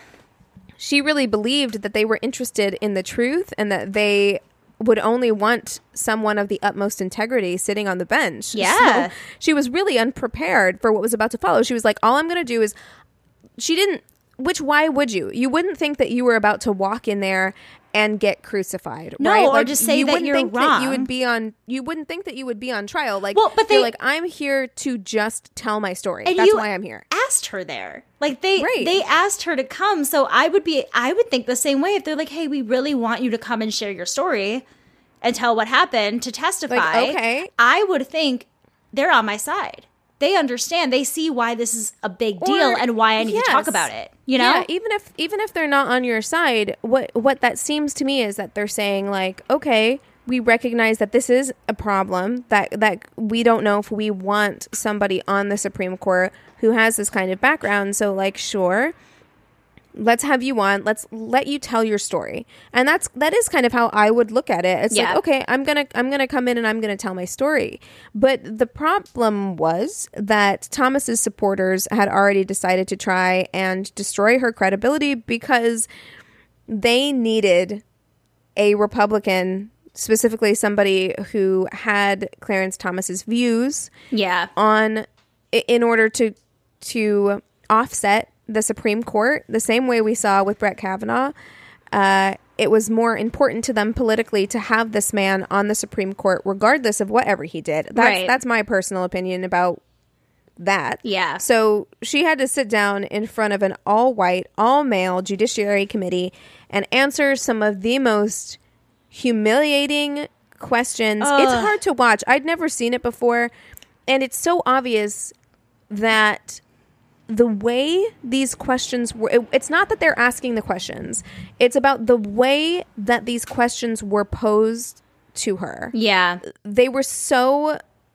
she really believed that they were interested in the truth and that they would only want someone of the utmost integrity sitting on the bench. Yeah. So she was really unprepared for what was about to follow. She was like, all I'm going to do is... She didn't... Which, why would you? You wouldn't think that you were about to walk in there and get crucified, no, right? or Like, just say you that wouldn't you're think wrong. That you would be on. You wouldn't think that you would be on trial. Like, well, but they you're like, I'm here to just tell my story. And That's you why I'm here. Asked her there, like they Right. they asked her to come. So I would be, I would think the same way if they're like, hey, we really want you to come and share your story and tell what happened to testify. Like, okay, I would think they're on my side. They understand. They see why this is a big deal Or- and why I need yes. to talk about it. You know? Yeah, even if even if they're not on your side, what what that seems to me is that they're saying like, okay, we recognize that this is a problem, that that we don't know if we want somebody on the Supreme Court who has this kind of background. So like, sure, let's have you on. Let's let you tell your story. And that's that is kind of how I would look at it. It's Yeah. like, okay, I'm gonna I'm gonna come in and I'm gonna tell my story. But the problem was that Thomas's supporters had already decided to try and destroy her credibility because they needed a Republican, specifically somebody who had Clarence Thomas's views Yeah. on in order to to offset the Supreme Court, the same way we saw with Brett Kavanaugh. Uh, it was more important to them politically to have this man on the Supreme Court, regardless of whatever he did. That's, Right. that's my personal opinion about that. Yeah. So she had to sit down in front of an all-white, all-male Judiciary Committee and answer some of the most humiliating questions. Ugh. It's hard to watch. I'd never seen it before, and it's so obvious that the way these questions were, it, it's not that they're asking the questions, it's about the way that these questions were posed to her. Yeah. They were so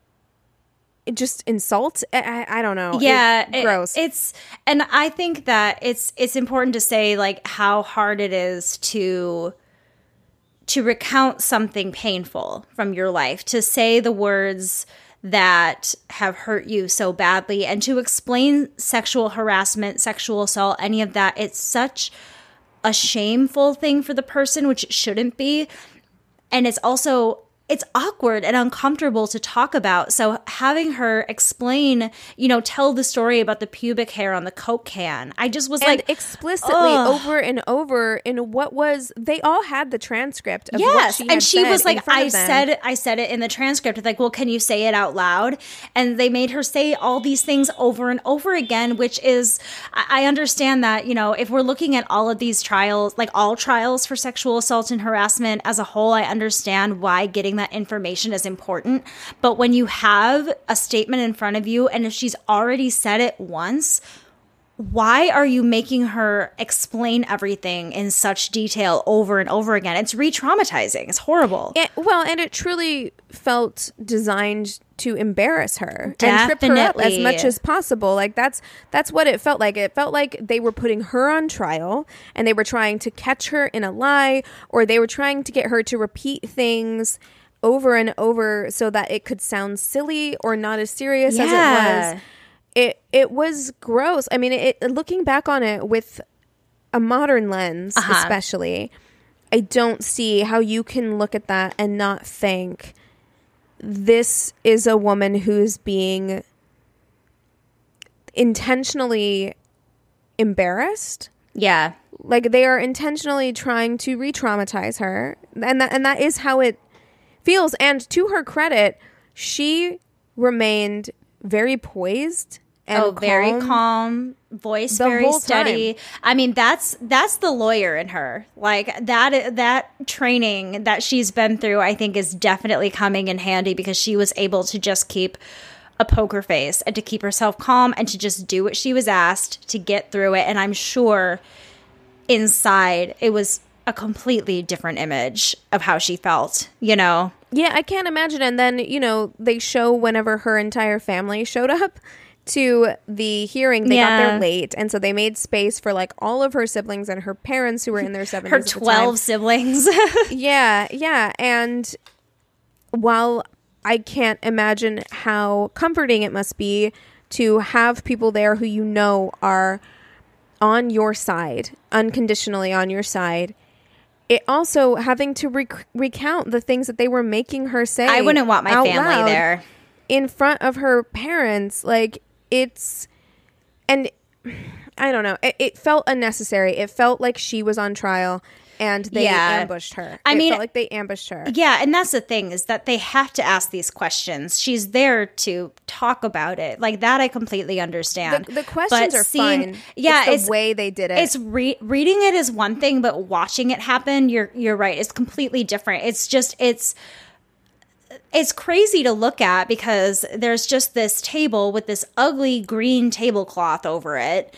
just insult. I, I, I don't know. Yeah, It's gross. It, it's and I think that it's it's important to say like how hard it is to to recount something painful from your life, to say the words that have hurt you so badly, and to explain sexual harassment, sexual assault, any of that. It's such a shameful thing for the person, which it shouldn't be. And it's also, it's awkward and uncomfortable to talk about. So having her explain, you know, tell the story about the pubic hair on the Coke can, I just was and like, explicitly ugh. over and over in what was, they all had the transcript of what yes, she had and she said was in like, front I of them. said, I said it in the transcript. Like, well, can you say it out loud? And they made her say all these things over and over again, which is, I I understand that, you know, if we're looking at all of these trials, like all trials for sexual assault and harassment as a whole, I understand why getting that information is important. But when you have a statement in front of you, and if she's already said it once, why are you making her explain everything in such detail over and over again? It's re-traumatizing. It's horrible. It, well, and it truly felt designed to embarrass her and trip her up as Definitely. much as possible. Like that's that's what it felt like. It felt like they were putting her on trial and they were trying to catch her in a lie, or they were trying to get her to repeat things over and over so that it could sound silly or not as serious as it Yeah. was. It it was gross. I mean, it, looking back on it with a modern lens, Uh-huh. especially, I don't see how you can look at that and not think this is a woman who's being intentionally embarrassed. Yeah. Like they are intentionally trying to re-traumatize her, and that and that is how it feels. And to her credit, she remained very poised and Oh, very calm. calm, voice the very whole steady. time. I mean, that's that's the lawyer in her. Like that that training that she's been through, I think, is definitely coming in handy, because she was able to just keep a poker face and to keep herself calm and to just do what she was asked to get through it. And I'm sure inside it was a completely different image of how she felt, you know? Yeah, I can't imagine. And then, you know, they show whenever her entire family showed up to the hearing, they got Yeah. there late. And so they made space for like all of her siblings and her parents who were in their seventies. Her at the time. twelve siblings. Yeah, yeah. And while I can't imagine how comforting it must be to have people there who you know are on your side, unconditionally on your side, it also having to rec- recount the things that they were making her say. I wouldn't want my out family loud there. in front of her parents. Like it's, and I don't know, it, it felt unnecessary. It felt like she was on trial and they Yeah. ambushed her. I it mean- felt like they ambushed her. Yeah, and that's the thing, is that they have to ask these questions. She's there to talk about it. Like that I completely understand. The, the questions But are seeing- fine. Yeah, it's the it's- way they did it. It's re- reading it is one thing, but watching it happen, you're you're right. It's completely different. It's just it's it's crazy to look at, because there's just this table with this ugly green tablecloth over it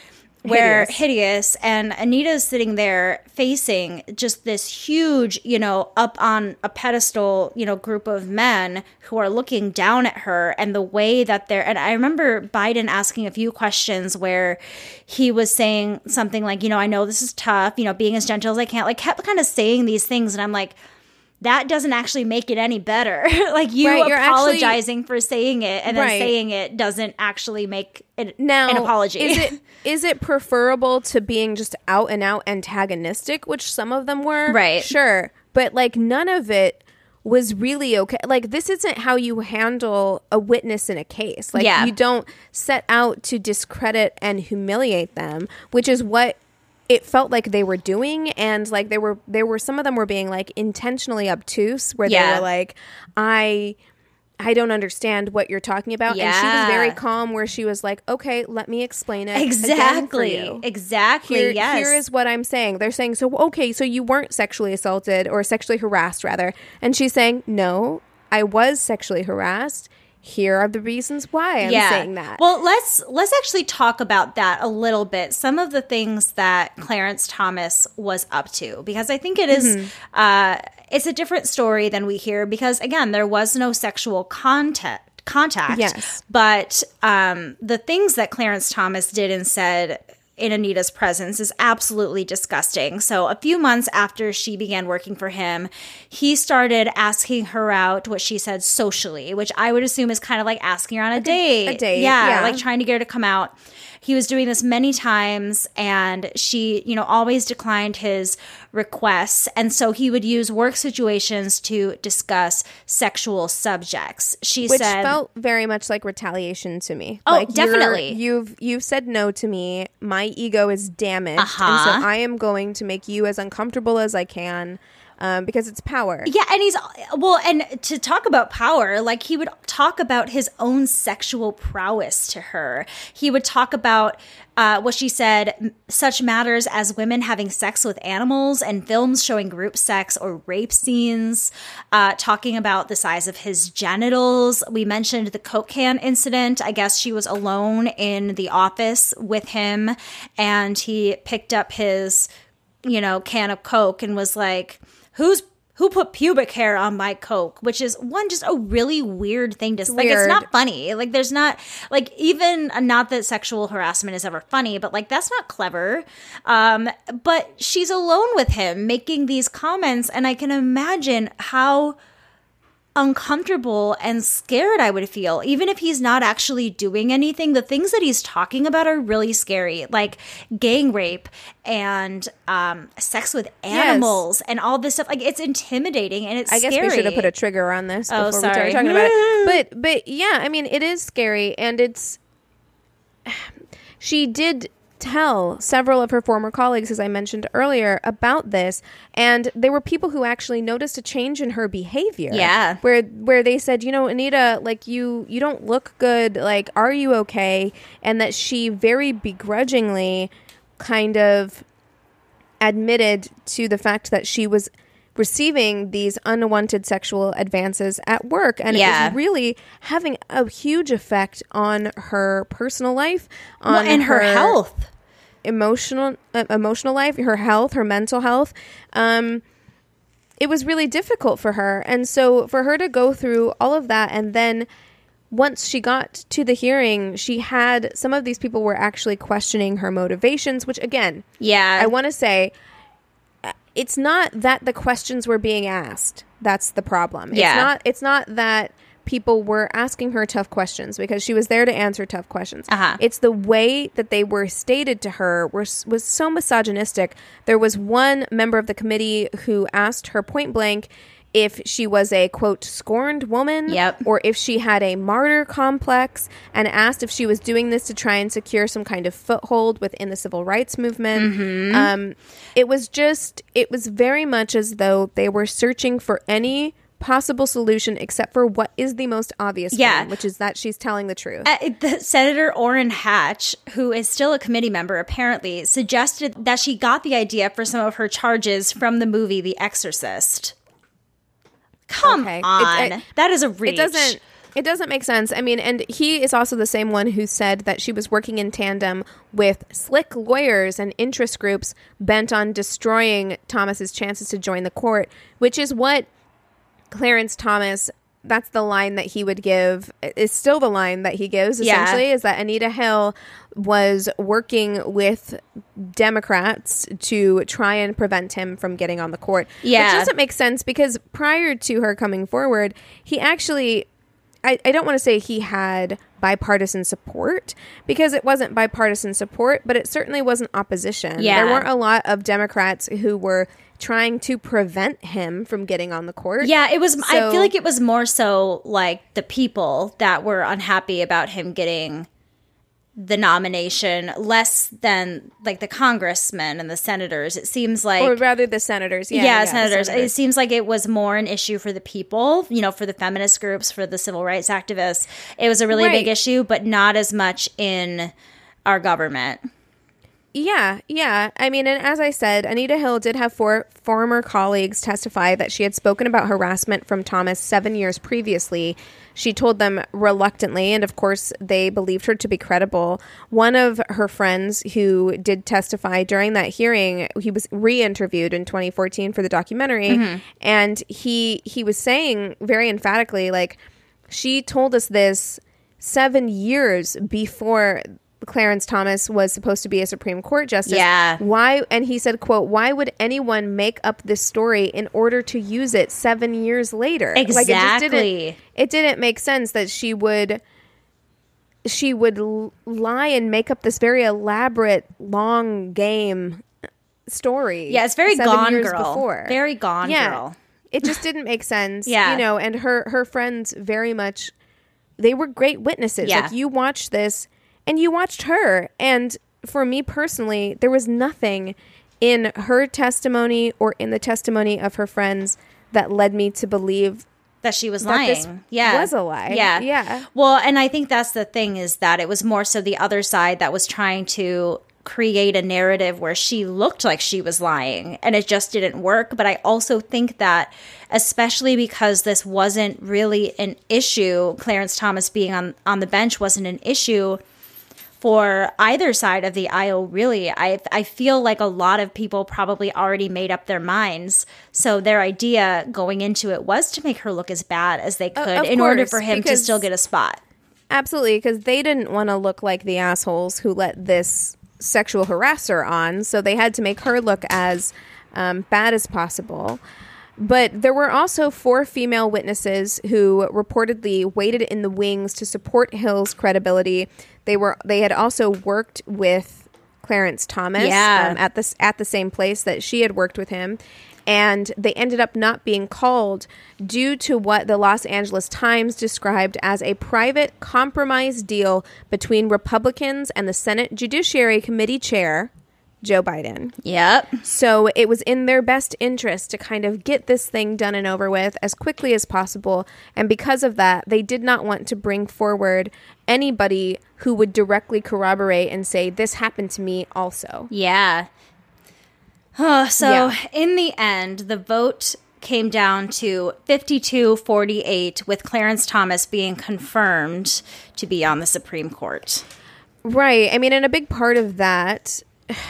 where hideous. hideous, and Anita's sitting there facing just this huge, you know, up on a pedestal, you know, group of men who are looking down at her, and the way that they're, and I remember Biden asking a few questions where he was saying something like, you know, I know this is tough, you know, being as gentle as I can, like kept kind of saying these things, and I'm like, that doesn't actually make it any better. Like you Right, you're apologizing actually, for saying it, and then right. saying it doesn't actually make it now, an apology. Is it is it preferable to being just out and out antagonistic, which some of them were? Right. Sure. But like none of it was really okay. Like this isn't how you handle a witness in a case. Like Yeah. you don't set out to discredit and humiliate them, which is what it felt like they were doing. And like they were, they were, some of them were being like intentionally obtuse, where Yeah. they were like, I, I don't understand what you're talking about. Yeah. And she was very calm, where she was like, okay, let me explain it. Exactly. Again for you. Exactly. Here, yes. here is what I'm saying. They're saying, so, okay, so you weren't sexually assaulted or sexually harassed, rather. And she's saying, no, I was sexually harassed. Here are the reasons why I'm saying that. Well, let's let's actually talk about that a little bit. Some of the things that Clarence Thomas was up to, because I think it is, Mm-hmm. uh, it's a different story than we hear, because again, there was no sexual contact. Contact. Yes. But um, the things that Clarence Thomas did and said in Anita's presence is absolutely disgusting. So a few months after she began working for him, he started asking her out, what she said, socially, which I would assume is kind of like asking her on a date. A date, Yeah, yeah. like trying to get her to come out. He was doing this many times, and she, you know, always declined his requests. And so he would use work situations to discuss sexual subjects. She Which said, felt very much like retaliation to me. Oh, like you're- definitely. You've you've said no to me. My ego is damaged, Uh-huh. and so I am going to make you as uncomfortable as I can, um, because it's power. yeah, and he's, well, and to talk about power, like he would talk about his own sexual prowess to her. He would talk about uh, what she said, m- such matters as women having sex with animals, and films showing group sex or rape scenes, uh, talking about the size of his genitals. We mentioned the Coke can incident. I guess she was alone in the office with him, and he picked up his, you know, can of Coke and was like, who's who put pubic hair on my Coke? Which is one, just a really weird thing to say. Like, it's weird. not funny. Like, there's not, like, even, not that sexual harassment is ever funny, but like, that's not clever. Um, but she's alone with him making these comments, and I can imagine how uncomfortable and scared I would feel, even if he's not actually doing anything. The things that he's talking about are really scary, like gang rape and um, sex with animals and all this stuff. Like, it's intimidating, and it's I guess scary. we should have put a trigger on this Oh, before sorry. we started talking about it. But but yeah, I mean, it is scary, and it's. She did tell several of her former colleagues, as I mentioned earlier, about this, and there were people who actually noticed a change in her behavior. Yeah. where where they said, you know, Anita, like you you don't look good. Like, are you okay? And that she very begrudgingly kind of admitted to the fact that she was receiving these unwanted sexual advances at work, and Yeah. it was really having a huge effect on her personal life, on Well, and her health. emotional uh, emotional life, her health, her mental health. Um, it was really difficult for her, and so for her to go through all of that, and then once she got to the hearing, she had some of these people were actually questioning her motivations, which again, Yeah. I want to say, uh, it's not that the questions were being asked. That's the problem. Yeah. It's not, it's not that people were asking her tough questions, because she was there to answer tough questions. Uh-huh. It's the way that they were stated to her were, was so misogynistic. There was one member of the committee who asked her point blank if she was a, quote, scorned woman, Yep. or if she had a martyr complex, and asked if she was doing this to try and secure some kind of foothold within the civil rights movement. Mm-hmm. Um, it was just, it was very much as though they were searching for any possible solution except for what is the most obvious Yeah. one, which is that she's telling the truth. Uh, the, Senator Orrin Hatch, who is still a committee member apparently, suggested that she got the idea for some of her charges from the movie The Exorcist. Come Okay. It- on. it- that is a reach. It doesn't It doesn't make sense. I mean, and he is also the same one who said that she was working in tandem with slick lawyers and interest groups bent on destroying Thomas's chances to join the court, which is what Clarence Thomas, that's the line that he would give, is still the line that he gives, essentially, yeah. is that Anita Hill was working with Democrats to try and prevent him from getting on the court. Yeah. Which doesn't make sense because prior to her coming forward, he actually... I, I don't want to say he had bipartisan support because it wasn't bipartisan support, but it certainly wasn't opposition. Yeah. There weren't a lot of Democrats who were trying to prevent him from getting on the court. Yeah, it was. So, I feel like it was more so like the people that were unhappy about him getting the nomination, less than like the congressmen and the senators. It seems like, or rather the senators. Yeah, yeah, yeah senators. senators. It seems like it was more an issue for the people, you know, for the feminist groups, for the civil rights activists. It was a really right. big issue, but not as much in our government. Yeah, yeah. I mean, and as I said, Anita Hill did have four former colleagues testify that she had spoken about harassment from Thomas seven years previously. She told them reluctantly, and of course, they believed her to be credible. One of her friends who did testify during that hearing, he was re-interviewed in twenty fourteen for the documentary, mm-hmm. and he he was saying very emphatically, like, she told us this seven years before Clarence Thomas was supposed to be a Supreme Court justice. Yeah. Why? And he said, quote, why would anyone make up this story in order to use it seven years later? Exactly. Like, it just didn't, it didn't make sense that she would, she would lie and make up this very elaborate, long game story. Yeah, it's very seven Gone years Girl. Before. Very Gone yeah. Girl. It just didn't make sense. Yeah. You know, and her, her friends very much, they were great witnesses. Yeah. Like, you watched this and you watched her. And for me personally, there was nothing in her testimony or in the testimony of her friends that led me to believe that she was that lying. This yeah. was a lie. Yeah. Yeah. Well, and I think that's the thing, is that it was more so the other side that was trying to create a narrative where she looked like she was lying, and it just didn't work. But I also think that, especially because this wasn't really an issue, Clarence Thomas being on, on the bench wasn't an issue for either side of the aisle, really. I I feel like a lot of people probably already made up their minds. So their idea going into it was to make her look as bad as they could uh, in course, order for him to still get a spot. Absolutely, because they didn't want to look like the assholes who let this sexual harasser on. So they had to make her look as um, bad as possible. But there were also four female witnesses who reportedly waited in the wings to support Hill's credibility. They were they had also worked with Clarence Thomas yeah. um, at the at the same place that she had worked with him, and they ended up not being called due to what the Los Angeles Times described as a private compromise deal between Republicans and the Senate Judiciary Committee chair, Joe Biden. Yep. So it was in their best interest to kind of get this thing done and over with as quickly as possible. And because of that, they did not want to bring forward anybody who would directly corroborate and say, this happened to me also. Yeah. Oh, so Yeah. in the end, the vote came down to fifty-two forty-eight, with Clarence Thomas being confirmed to be on the Supreme Court. Right. I mean, and a big part of that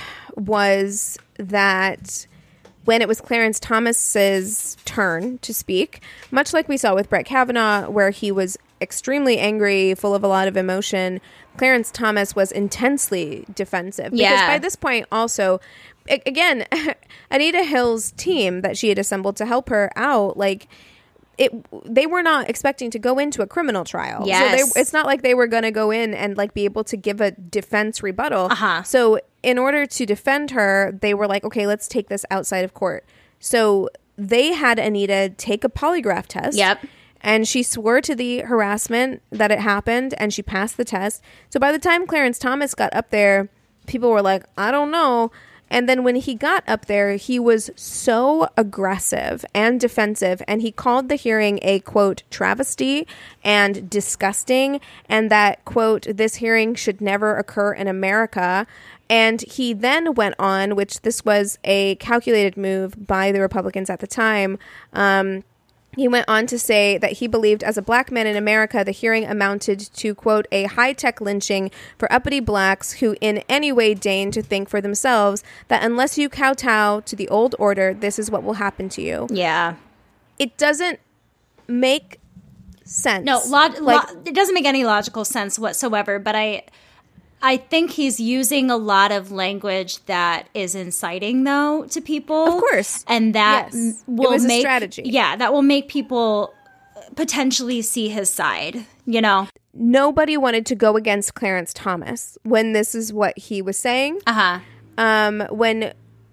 was that when it was Clarence Thomas's turn to speak, much like we saw with Brett Kavanaugh, where he was extremely angry, full of a lot of emotion, Clarence Thomas was intensely defensive. Because Yeah. by this point also, a- again, Anita Hill's team that she had assembled to help her out, like, it, they were not expecting to go into a criminal trial. Yes. So they, it's not like they were going to go in and like be able to give a defense rebuttal. Uh-huh. So in order to defend her, they were like, okay, let's take this outside of court. So they had Anita take a polygraph test. Yep. And she swore to the harassment that it happened, and she passed the test. So by the time Clarence Thomas got up there, people were like, I don't know. And then when he got up there, he was so aggressive and defensive, and he called the hearing a, quote, travesty and disgusting, and that, quote, this hearing should never occur in America. And he then went on, which this was a calculated move by the Republicans at the time, um, He went on to say that he believed as a black man in America, the hearing amounted to, quote, a high-tech lynching for uppity blacks who in any way deign to think for themselves that unless you kowtow to the old order, this is what will happen to you. Yeah. It doesn't make sense. No, log- like, lo- it doesn't make any logical sense whatsoever, but I... I think he's using a lot of language that is inciting, though, to people. Of course. And that yes. will it was make... a strategy. Yeah, that will make people potentially see his side, you know? Nobody wanted to go against Clarence Thomas when this is what he was saying. Uh-huh. Um, when...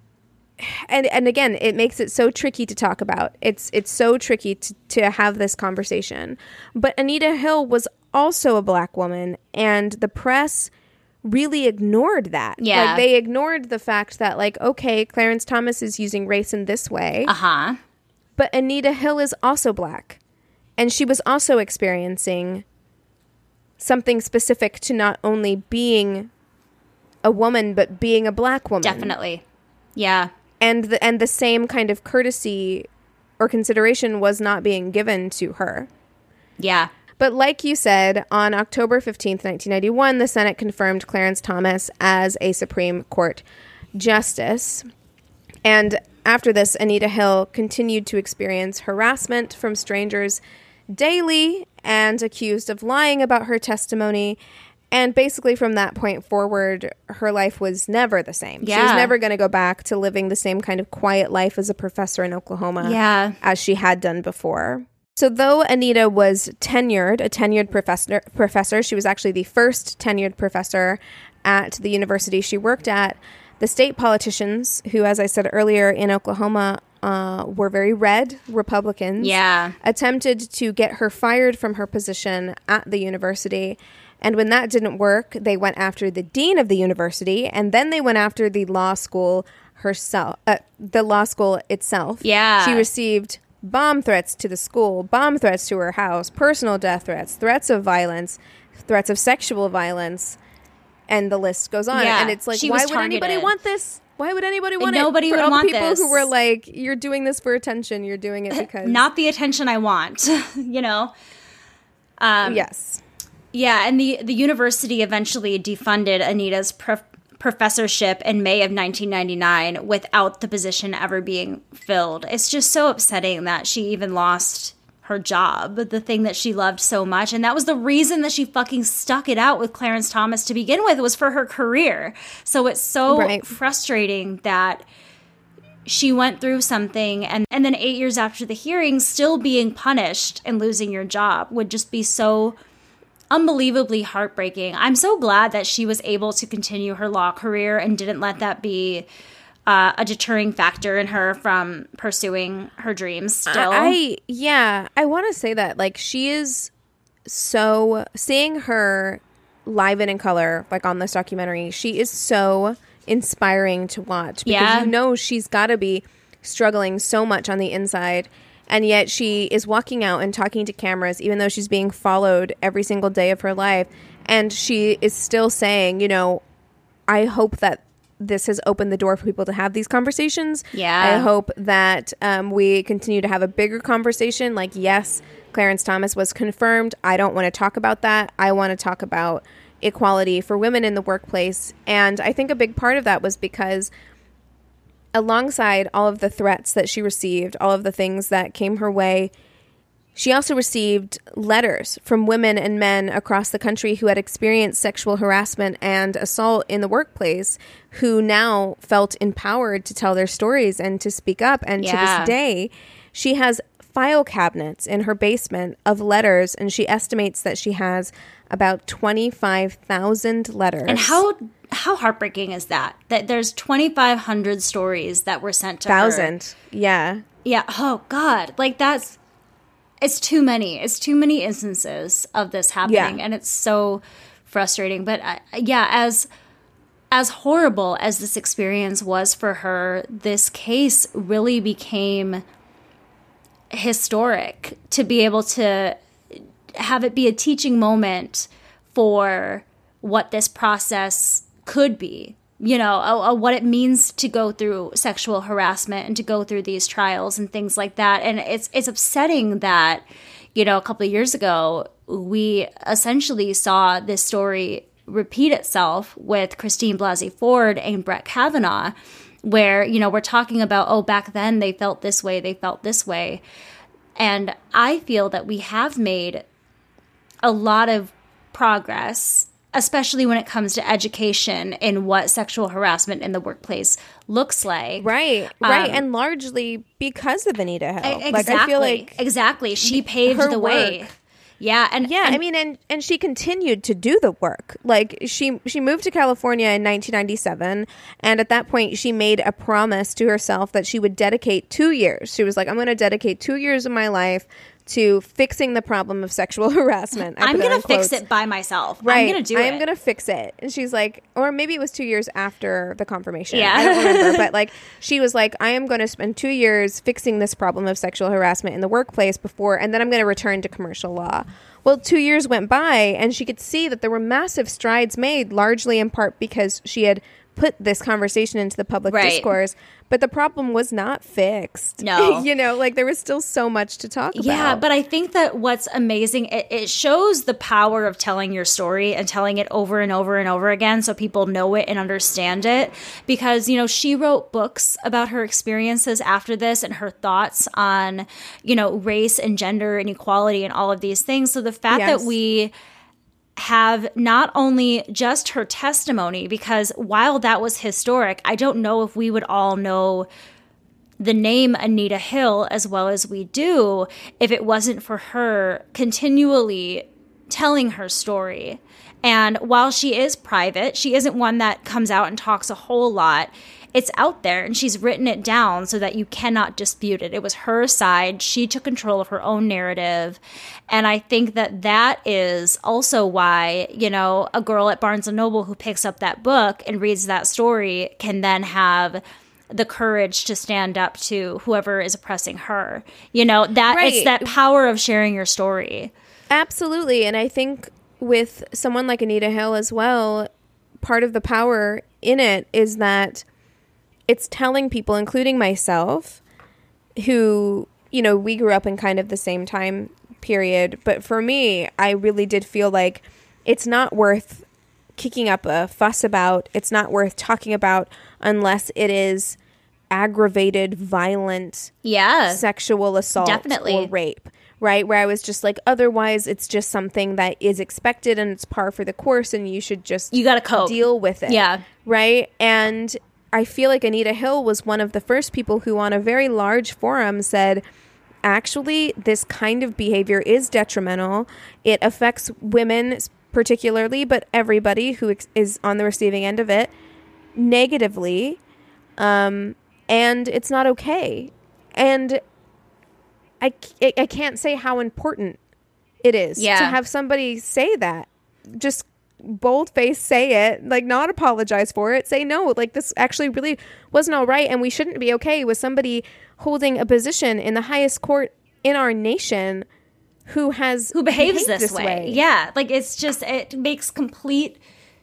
And and again, it makes it so tricky to talk about. It's it's so tricky to, to have this conversation. But Anita Hill was also a black woman, and the press really ignored that. Yeah. Like, they ignored the fact that, like, okay, Clarence Thomas is using race in this way. Uh-huh. But Anita Hill is also black. And she was also experiencing something specific to not only being a woman, but being a black woman. Definitely. Yeah. And the, and the same kind of courtesy or consideration was not being given to her. Yeah. But like you said, on October fifteenth, nineteen ninety-one, the Senate confirmed Clarence Thomas as a Supreme Court justice. And after this, Anita Hill continued to experience harassment from strangers daily and accused of lying about her testimony. And basically from that point forward, her life was never the same. Yeah. She was never going to go back to living the same kind of quiet life as a professor in Oklahoma Yeah. as she had done before. So though Anita was tenured, a tenured professor, professor, she was actually the first tenured professor at the university she worked at, the state politicians, who, as I said earlier, in Oklahoma, uh, were very red Republicans, Yeah. attempted to get her fired from her position at the university. And when that didn't work, they went after the dean of the university, and then they went after the law school herself, uh, the law school itself. Yeah. She received bomb threats to the school, bomb threats to her house, personal death threats, threats of violence, threats of sexual violence, and the list goes on. Yeah, And it's like, she why was would anybody targeted. want this? Why would anybody want Nobody it? For would all want the people this. who were like, you're doing this for attention, you're doing it because... Not the attention I want, you know? Um, yes. Yeah, and the, the university eventually defunded Anita's prof- professorship in May of nineteen ninety-nine without the position ever being filled. It's just so upsetting that she even lost her job, the thing that she loved so much. And that was the reason that she fucking stuck it out with Clarence Thomas to begin with, was for her career. So it's so Right. frustrating that she went through something and, and then eight years after the hearing, still being punished and losing your job would just be so unbelievably heartbreaking. I'm so glad that she was able to continue her law career and didn't let that be uh, a deterring factor in her from pursuing her dreams still. I, yeah, I want to say that, like, she is so, seeing her live and in color, like on this documentary, she is so inspiring to watch, because Yeah. you know she's got to be struggling so much on the inside, and yet she is walking out and talking to cameras, even though she's being followed every single day of her life, and she is still saying, you know, I hope that this has opened the door for people to have these conversations. Yeah. I hope that um, we continue to have a bigger conversation. Like, yes, Clarence Thomas was confirmed. I don't want to talk about that. I want to talk about equality for women in the workplace. And I think a big part of that was because alongside all of the threats that she received, all of the things that came her way, she also received letters from women and men across the country who had experienced sexual harassment and assault in the workplace, who now felt empowered to tell their stories and to speak up. And Yeah. to this day, she has file cabinets in her basement of letters, and she estimates that she has about twenty-five thousand letters. And how how heartbreaking is that? That there's twenty-five hundred stories that were sent to her. Thousand. Yeah. Yeah. Oh, God. Like, that's... It's too many. It's too many instances of this happening, Yeah. and it's so frustrating. But uh, yeah, as as horrible as this experience was for her, this case really became historic, to be able to have it be a teaching moment for what this process could be. you know, uh, uh, what it means to go through sexual harassment and to go through these trials and things like that. And it's it's upsetting that, you know, a couple of years ago, we essentially saw this story repeat itself with Christine Blasey Ford and Brett Kavanaugh, where, you know, we're talking about, oh, back then they felt this way, they felt this way. And I feel that we have made a lot of progress, especially when it comes to education in what sexual harassment in the workplace looks like. Right, right. Um, and largely because of Anita Hill. Exactly. Like, I feel like exactly. She paved her the way. work- Yeah, and Yeah, and, I mean, and, and she continued to do the work. Like, she she moved to California in nineteen ninety-seven, and at that point, she made a promise to herself that she would dedicate two years. She was like, I'm going to dedicate two years of my life to fixing the problem of sexual harassment. I I'm put that going in to fix quotes. it by myself. Right. I'm going to do it. I'm going to fix it. And she's like, or maybe it was two years after the confirmation. Yeah. I don't remember. But like, she was like, I am going to spend two years fixing this problem of sexual harassment in the workplace before, and then I'm going to return to commercial law. Well, two years went by, and she could see that there were massive strides made, largely in part because she had put this conversation into the public Right. discourse. But the problem was not fixed. No. You know, like there was still so much to talk about. Yeah, but I think that what's amazing, it, it shows the power of telling your story and telling it over and over and over again so people know it and understand it. Because, you know, she wrote books about her experiences after this and her thoughts on, you know, race and gender and equality and all of these things. So the fact Yes. that we have not only just her testimony, because while that was historic, I don't know if we would all know the name Anita Hill as well as we do if it wasn't for her continually telling her story. And while she is private, she isn't one that comes out and talks a whole lot. It's out there, and she's written it down so that you cannot dispute it. It was her side. She took control of her own narrative. And I think that that is also why, you know, a girl at Barnes and Noble who picks up that book and reads that story can then have the courage to stand up to whoever is oppressing her. You know, that Right. it's that power of sharing your story. Absolutely. And I think with someone like Anita Hill as well, part of the power in it is that it's telling people, including myself, who, you know, we grew up in kind of the same time period. But for me, I really did feel like it's not worth kicking up a fuss about. It's not worth talking about unless it is aggravated, violent, Yeah. sexual assault Definitely. or rape. Right? Where I was just like, otherwise it's just something that is expected and it's par for the course and you should just You gotta cope. deal with it. Yeah. Right? And I feel like Anita Hill was one of the first people who on a very large forum said, actually, this kind of behavior is detrimental. It affects women particularly, but everybody who ex- is on the receiving end of it negatively. Um, and it's not okay. And I, c- I can't say how important it is Yeah. to have somebody say that. Just bold face say it, like not apologize for it, say no, like this actually really wasn't all right and we shouldn't be okay with somebody holding a position in the highest court in our nation who has Who behaves behaved this, way. Yeah. Like it's just, it makes complete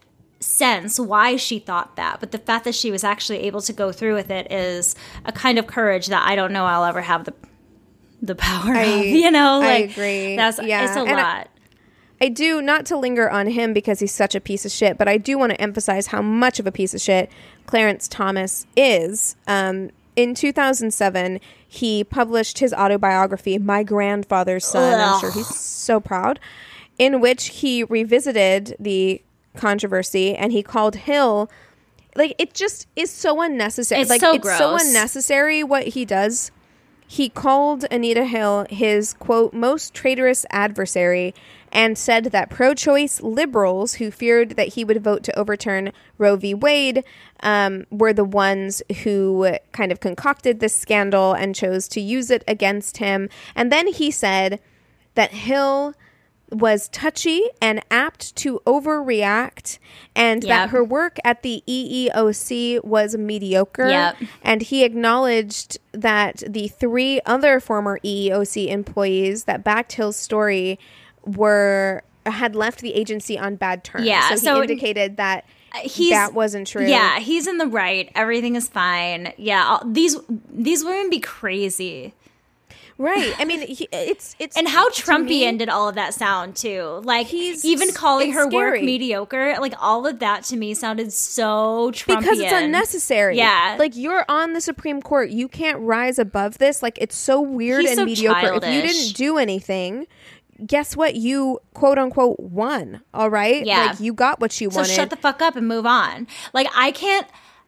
sense why she thought that. But the fact that she was actually able to go through with it is a kind of courage that I don't know I'll ever have the the power I, of, you know, like I agree. that's yeah. it's a And lot. I, I do, not to linger on him because he's such a piece of shit, but I do want to emphasize how much of a piece of shit Clarence Thomas is. Um, in two thousand seven, he published his autobiography, My Grandfather's Son. I'm sure he's so proud, in which he revisited the controversy and he called Hill, like, it just is so unnecessary. It's like, so it's so gross. unnecessary what he does. He called Anita Hill his, quote, most traitorous adversary and said that pro-choice liberals who feared that he would vote to overturn Roe v. Wade um, were the ones who kind of concocted this scandal and chose to use it against him. And then he said that Hill was touchy and apt to overreact and Yep. that her work at the E E O C was mediocre. Yep. And he acknowledged that the three other former E E O C employees that backed Hill's story were had left the agency on bad terms. Yeah, So he so- indicated that he's, that wasn't true. Yeah, he's in the right. Everything is fine. Yeah, all, these these women be crazy. Right. I mean, he, it's it's and how to Trumpian me, did all of that sound too. Like he's even calling her scary. work mediocre. Like all of that to me sounded so Trumpian because it's unnecessary. Yeah, like you're on the Supreme Court, you can't rise above this. Like it's so weird He's and so mediocre. childish. If you didn't do anything, guess what? You quote unquote won. All right. Yeah. Like you got what you so wanted. shut the fuck up and move on. Like I can't.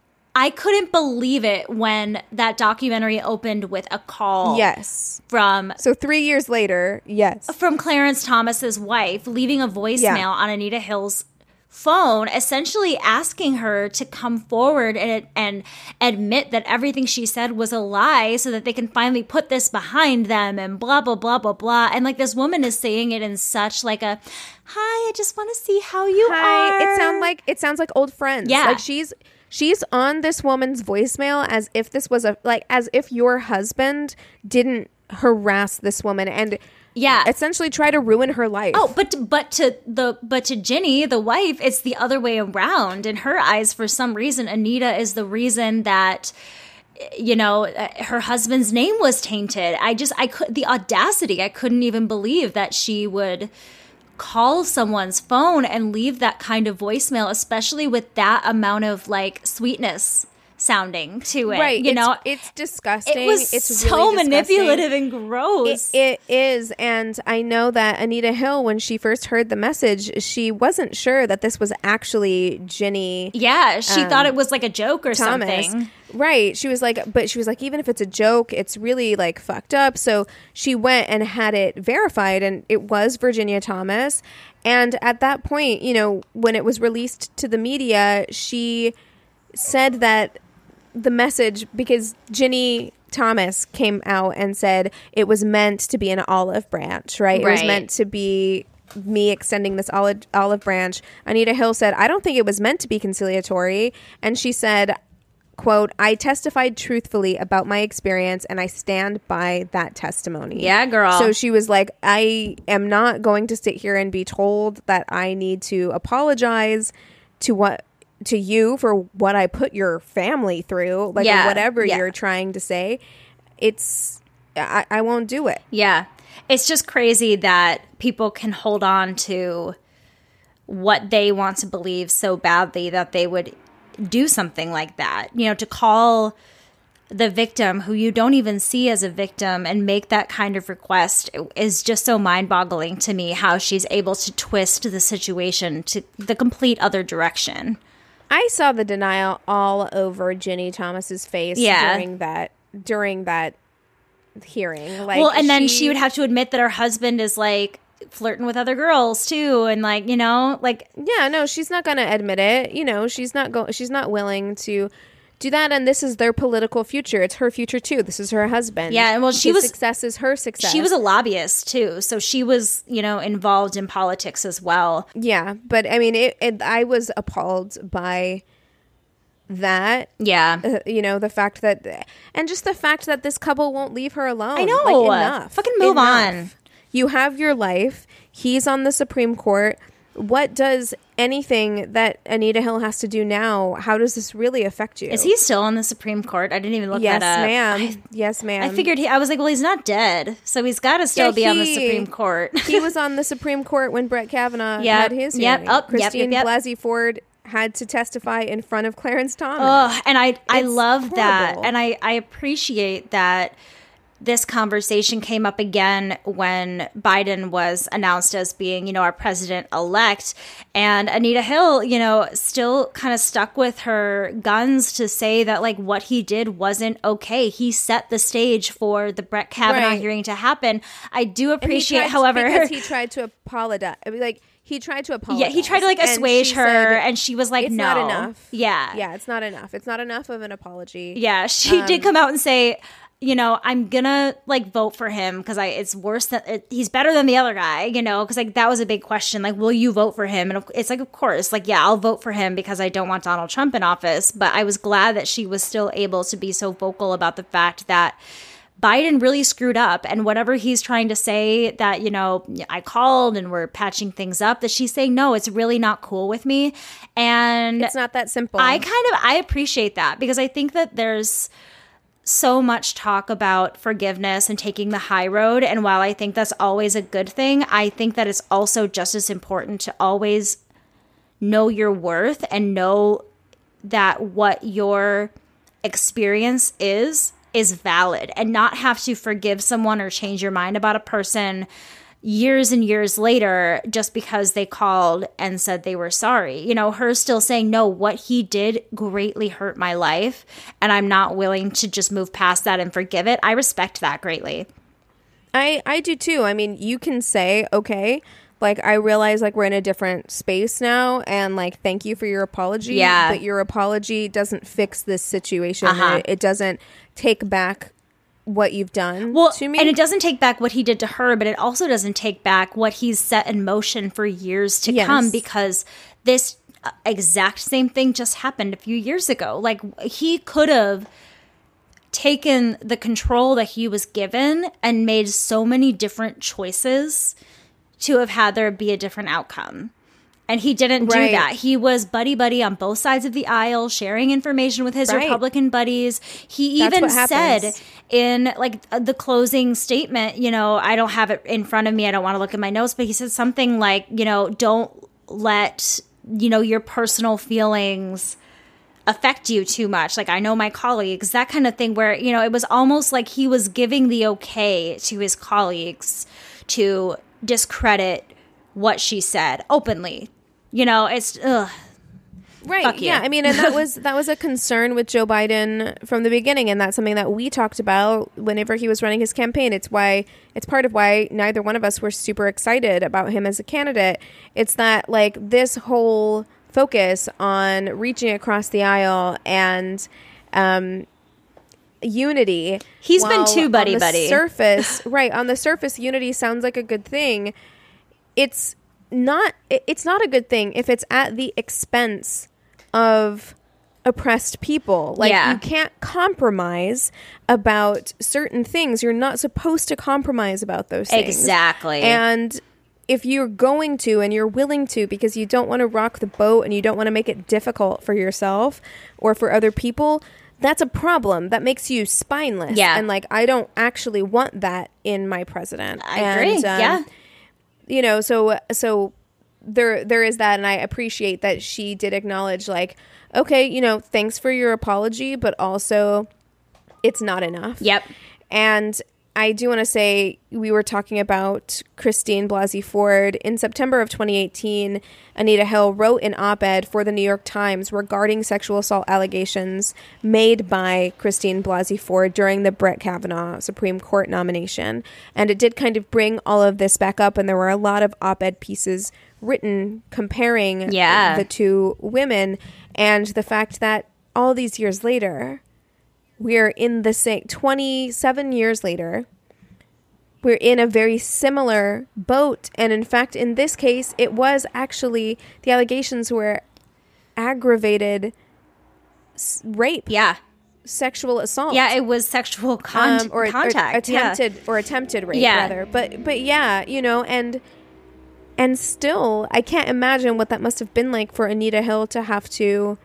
I couldn't believe it when that documentary opened with a call. Yes. From so three years later, yes. From Clarence Thomas's wife, leaving a voicemail Yeah. on Anita Hill's phone, essentially asking her to come forward and and admit that everything she said was a lie, so that they can finally put this behind them, and blah blah blah blah blah. And like this woman is saying it in such like a, "Hi, I just want to see how you Hi. are." It sound like it sounds like old friends. Yeah. Like she's. She's on this woman's voicemail as if this was a like as if your husband didn't harass this woman and Yeah. essentially try to ruin her life. Oh, but but to the but to Ginny, the wife, it's the other way around. In her eyes, for some reason, Anita is the reason that, you know, her husband's name was tainted. I just I could the audacity. I couldn't even believe that she would call someone's phone and leave that kind of voicemail, especially with that amount of like sweetness sounding to it. Right. You it's, know, it's disgusting. it was it's so really disgusting. manipulative and gross. It, it is. And I know that Anita Hill, when she first heard the message, she wasn't sure that this was actually Ginny. Yeah. She um, thought it was like a joke or Thomas. something. Right. She was like, but she was like, even if it's a joke, it's really like fucked up. So she went and had it verified, and it was Virginia Thomas. And at that point, you know, when it was released to the media, she said that the message, because Ginny Thomas came out and said it was meant to be an olive branch, right? It was Right. meant to be me extending this olive olive branch. Anita Hill said, I don't think it was meant to be conciliatory. And she said, quote, I testified truthfully about my experience and I stand by that testimony. Yeah, girl. So she was like, I am not going to sit here and be told that I need to apologize to what to you for what I put your family through, like Yeah, or whatever yeah. you're trying to say. It's I, I won't do it. Yeah. It's just crazy that people can hold on to what they want to believe so badly that they would do something like that. You know, to call the victim who you don't even see as a victim and make that kind of request is just so mind-boggling to me, how she's able to twist the situation to the complete other direction. I saw the denial all over Ginny Thomas's face Yeah. during that during that hearing. Like, well, and then she would have to admit that her husband is like flirting with other girls too, and like, you know, like yeah, no, she's not going to admit it. You know, she's not go- she's not willing to do that. And this is their political future. It's her future too. This is her husband. Yeah, well, she His was- success is her success. she was a lobbyist too, so she was, you know, involved in politics as well. Yeah, but I mean, it, it, I was appalled by that. Yeah. Uh, you know, the fact that, and just the fact that this couple won't leave her alone. I know. Like, enough. Fucking move Enough. on. You have your life. He's on the Supreme Court. What does anything that Anita Hill has to do now, how does this really affect you? Is he still on the Supreme Court? I didn't even look Yes, that up. ma'am. I, yes, ma'am. I figured he, I was like, well, he's not dead, so he's got to still Yeah, be on the he- Supreme Court. He was on the Supreme Court when Brett Kavanaugh Yep, had his yep, hearing. oh, yep, Christine yep, yep. Blasey Ford had to testify in front of Clarence Thomas. Oh, and I, I It's love that. horrible. And I, I appreciate that this conversation came up again when Biden was announced as being, you know, our president-elect. And Anita Hill, you know, still kind of stuck with her guns to say that, like, what he did wasn't okay. He set the stage for the Brett Kavanaugh Right. hearing to happen. I do And he appreciate, tried- however... because he tried to apologize. I mean, like he tried to apologize. Yeah, he tried to like And assuage she her, said, and she was like, "It's "No, not enough." Yeah, Yeah, it's not enough. It's not enough of an apology. yeah." She Um, did come out and say, "You know, I'm gonna like vote for him because I it's worse than it, he's better than the other guy." You know, because like that was a big question. Like, will you vote for him? And of- it's like, of course, like yeah, I'll vote for him because I don't want Donald Trump in office. But I was glad that she was still able to be so vocal about the fact that Biden really screwed up, and whatever he's trying to say that, you know, I called and we're patching things up, that she's saying, no, it's really not cool with me. And it's not that simple. I kind of, I appreciate that, because I think that there's so much talk about forgiveness and taking the high road. And while I think that's always a good thing, I think that it's also just as important to always know your worth and know that what your experience is is valid, and not have to forgive someone or change your mind about a person years and years later just because they called and said they were sorry. You know, her still saying, no, what he did greatly hurt my life, and I'm not willing to just move past that and forgive it. I respect that greatly. I, I do too. I mean, you can say, okay, like, I realize, like, we're in a different space now, and, like, thank you for your apology. Yeah. But your apology doesn't fix this situation. Uh-huh. It, it doesn't take back what you've done well, to me. And it doesn't take back what he did to her, but it also doesn't take back what he's set in motion for years to Yes. come, because this exact same thing just happened a few years ago. Like, he could have taken the control that he was given and made so many different choices to have had there be a different outcome. And he didn't Right. do that. He was buddy-buddy on both sides of the aisle, sharing information with his Right. Republican buddies. He That's even what happens. said in, like, the closing statement, you know, I don't have it in front of me, I don't want to look at my notes, but he said something like, you know, don't let, you know, your personal feelings affect you too much. Like, I know my colleagues, that kind of thing, where, you know, it was almost like he was giving the okay to his colleagues to discredit what she said openly. You know, it's ugh. Right. Fuck you. Yeah. I mean, and that was that was a concern with Joe Biden from the beginning, and that's something that we talked about whenever he was running his campaign. It's why it's part of why neither one of us were super excited about him as a candidate. It's that, like, this whole focus on reaching across the aisle and um, unity. He's been while too on buddy the buddy. Surface, right? On the surface, unity sounds like a good thing. It's not. It's not a good thing if it's at the expense of oppressed people. Like, Yeah. you can't compromise about certain things. You're not supposed to compromise about those things. Exactly. And if you're going to, and you're willing to, because you don't want to rock the boat and you don't want to make it difficult for yourself or for other people, that's a problem. That makes you spineless. Yeah. And, like, I don't actually want that in my president. I and, agree. um, Yeah. You know, so so there there is that, and I appreciate that she did acknowledge, like, okay, you know, thanks for your apology, but also it's not enough. Yep. And I do want to say, we were talking about Christine Blasey Ford. In September of twenty eighteen, Anita Hill wrote an op-ed for the New York Times regarding sexual assault allegations made by Christine Blasey Ford during the Brett Kavanaugh Supreme Court nomination. And it did kind of bring all of this back up, and there were a lot of op-ed pieces written comparing Yeah. the two women, and the fact that all these years later, we're in the same, twenty-seven years later, we're in a very similar boat. And in fact, in this case, it was actually, the allegations were aggravated s- rape, Yeah. sexual assault. Yeah, it was sexual con- um, or, or contact. attempted or attempted rape, Yeah. rather. But but yeah, you know, and and still, I can't imagine what that must have been like for Anita Hill to have to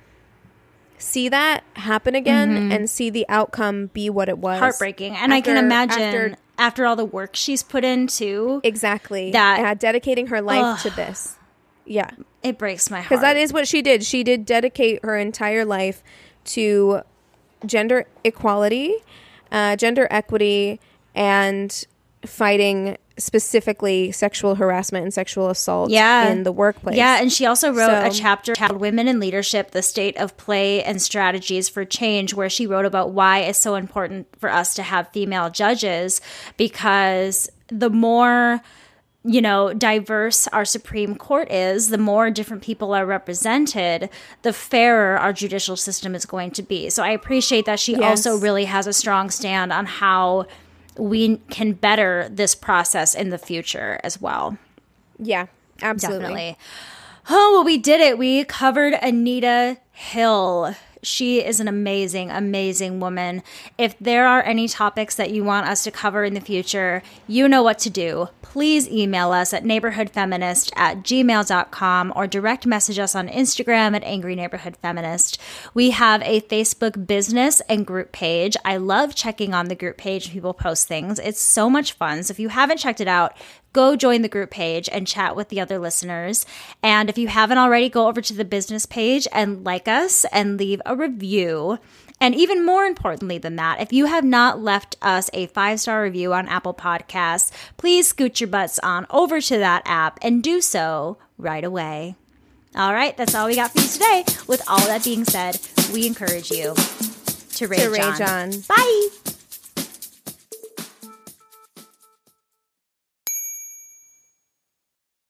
see that happen again, mm-hmm. and see the outcome be what it was. Heartbreaking. And after, I can imagine after, after all the work she's put into, exactly, that uh, dedicating her life ugh, to this. Yeah, it breaks my heart. because that is what she did. She did dedicate her entire life to gender equality, uh, gender equity, and fighting specifically sexual harassment and sexual assault yeah. in the workplace. Yeah, and she also wrote So, a chapter called Women in Leadership, the State of Play and Strategies for Change, where she wrote about why it's so important for us to have female judges, because the more, you know, diverse our Supreme Court is, the more different people are represented, the fairer our judicial system is going to be. So I appreciate that she Yes. also really has a strong stand on how we can better this process in the future as well. Yeah, absolutely. Definitely. Oh, well, we did it. We covered Anita Hill. She is an amazing, amazing woman. If there are any topics that you want us to cover in the future, you know what to do. Please email us at neighborhoodfeminist at gmail dot com or direct message us on Instagram at Angry Neighborhood Feminist. We have a Facebook business and group page. I love checking on the group page when people post things. It's so much fun. So if you haven't checked it out, go join the group page and chat with the other listeners. And if you haven't already, go over to the business page and like us and leave a review. And even more importantly than that, if you have not left us a five-star review on Apple Podcasts, please scoot your butts on over to that app and do so right away. All right, that's all we got for you today. With all that being said, we encourage you to rage, to rage on. on. Bye.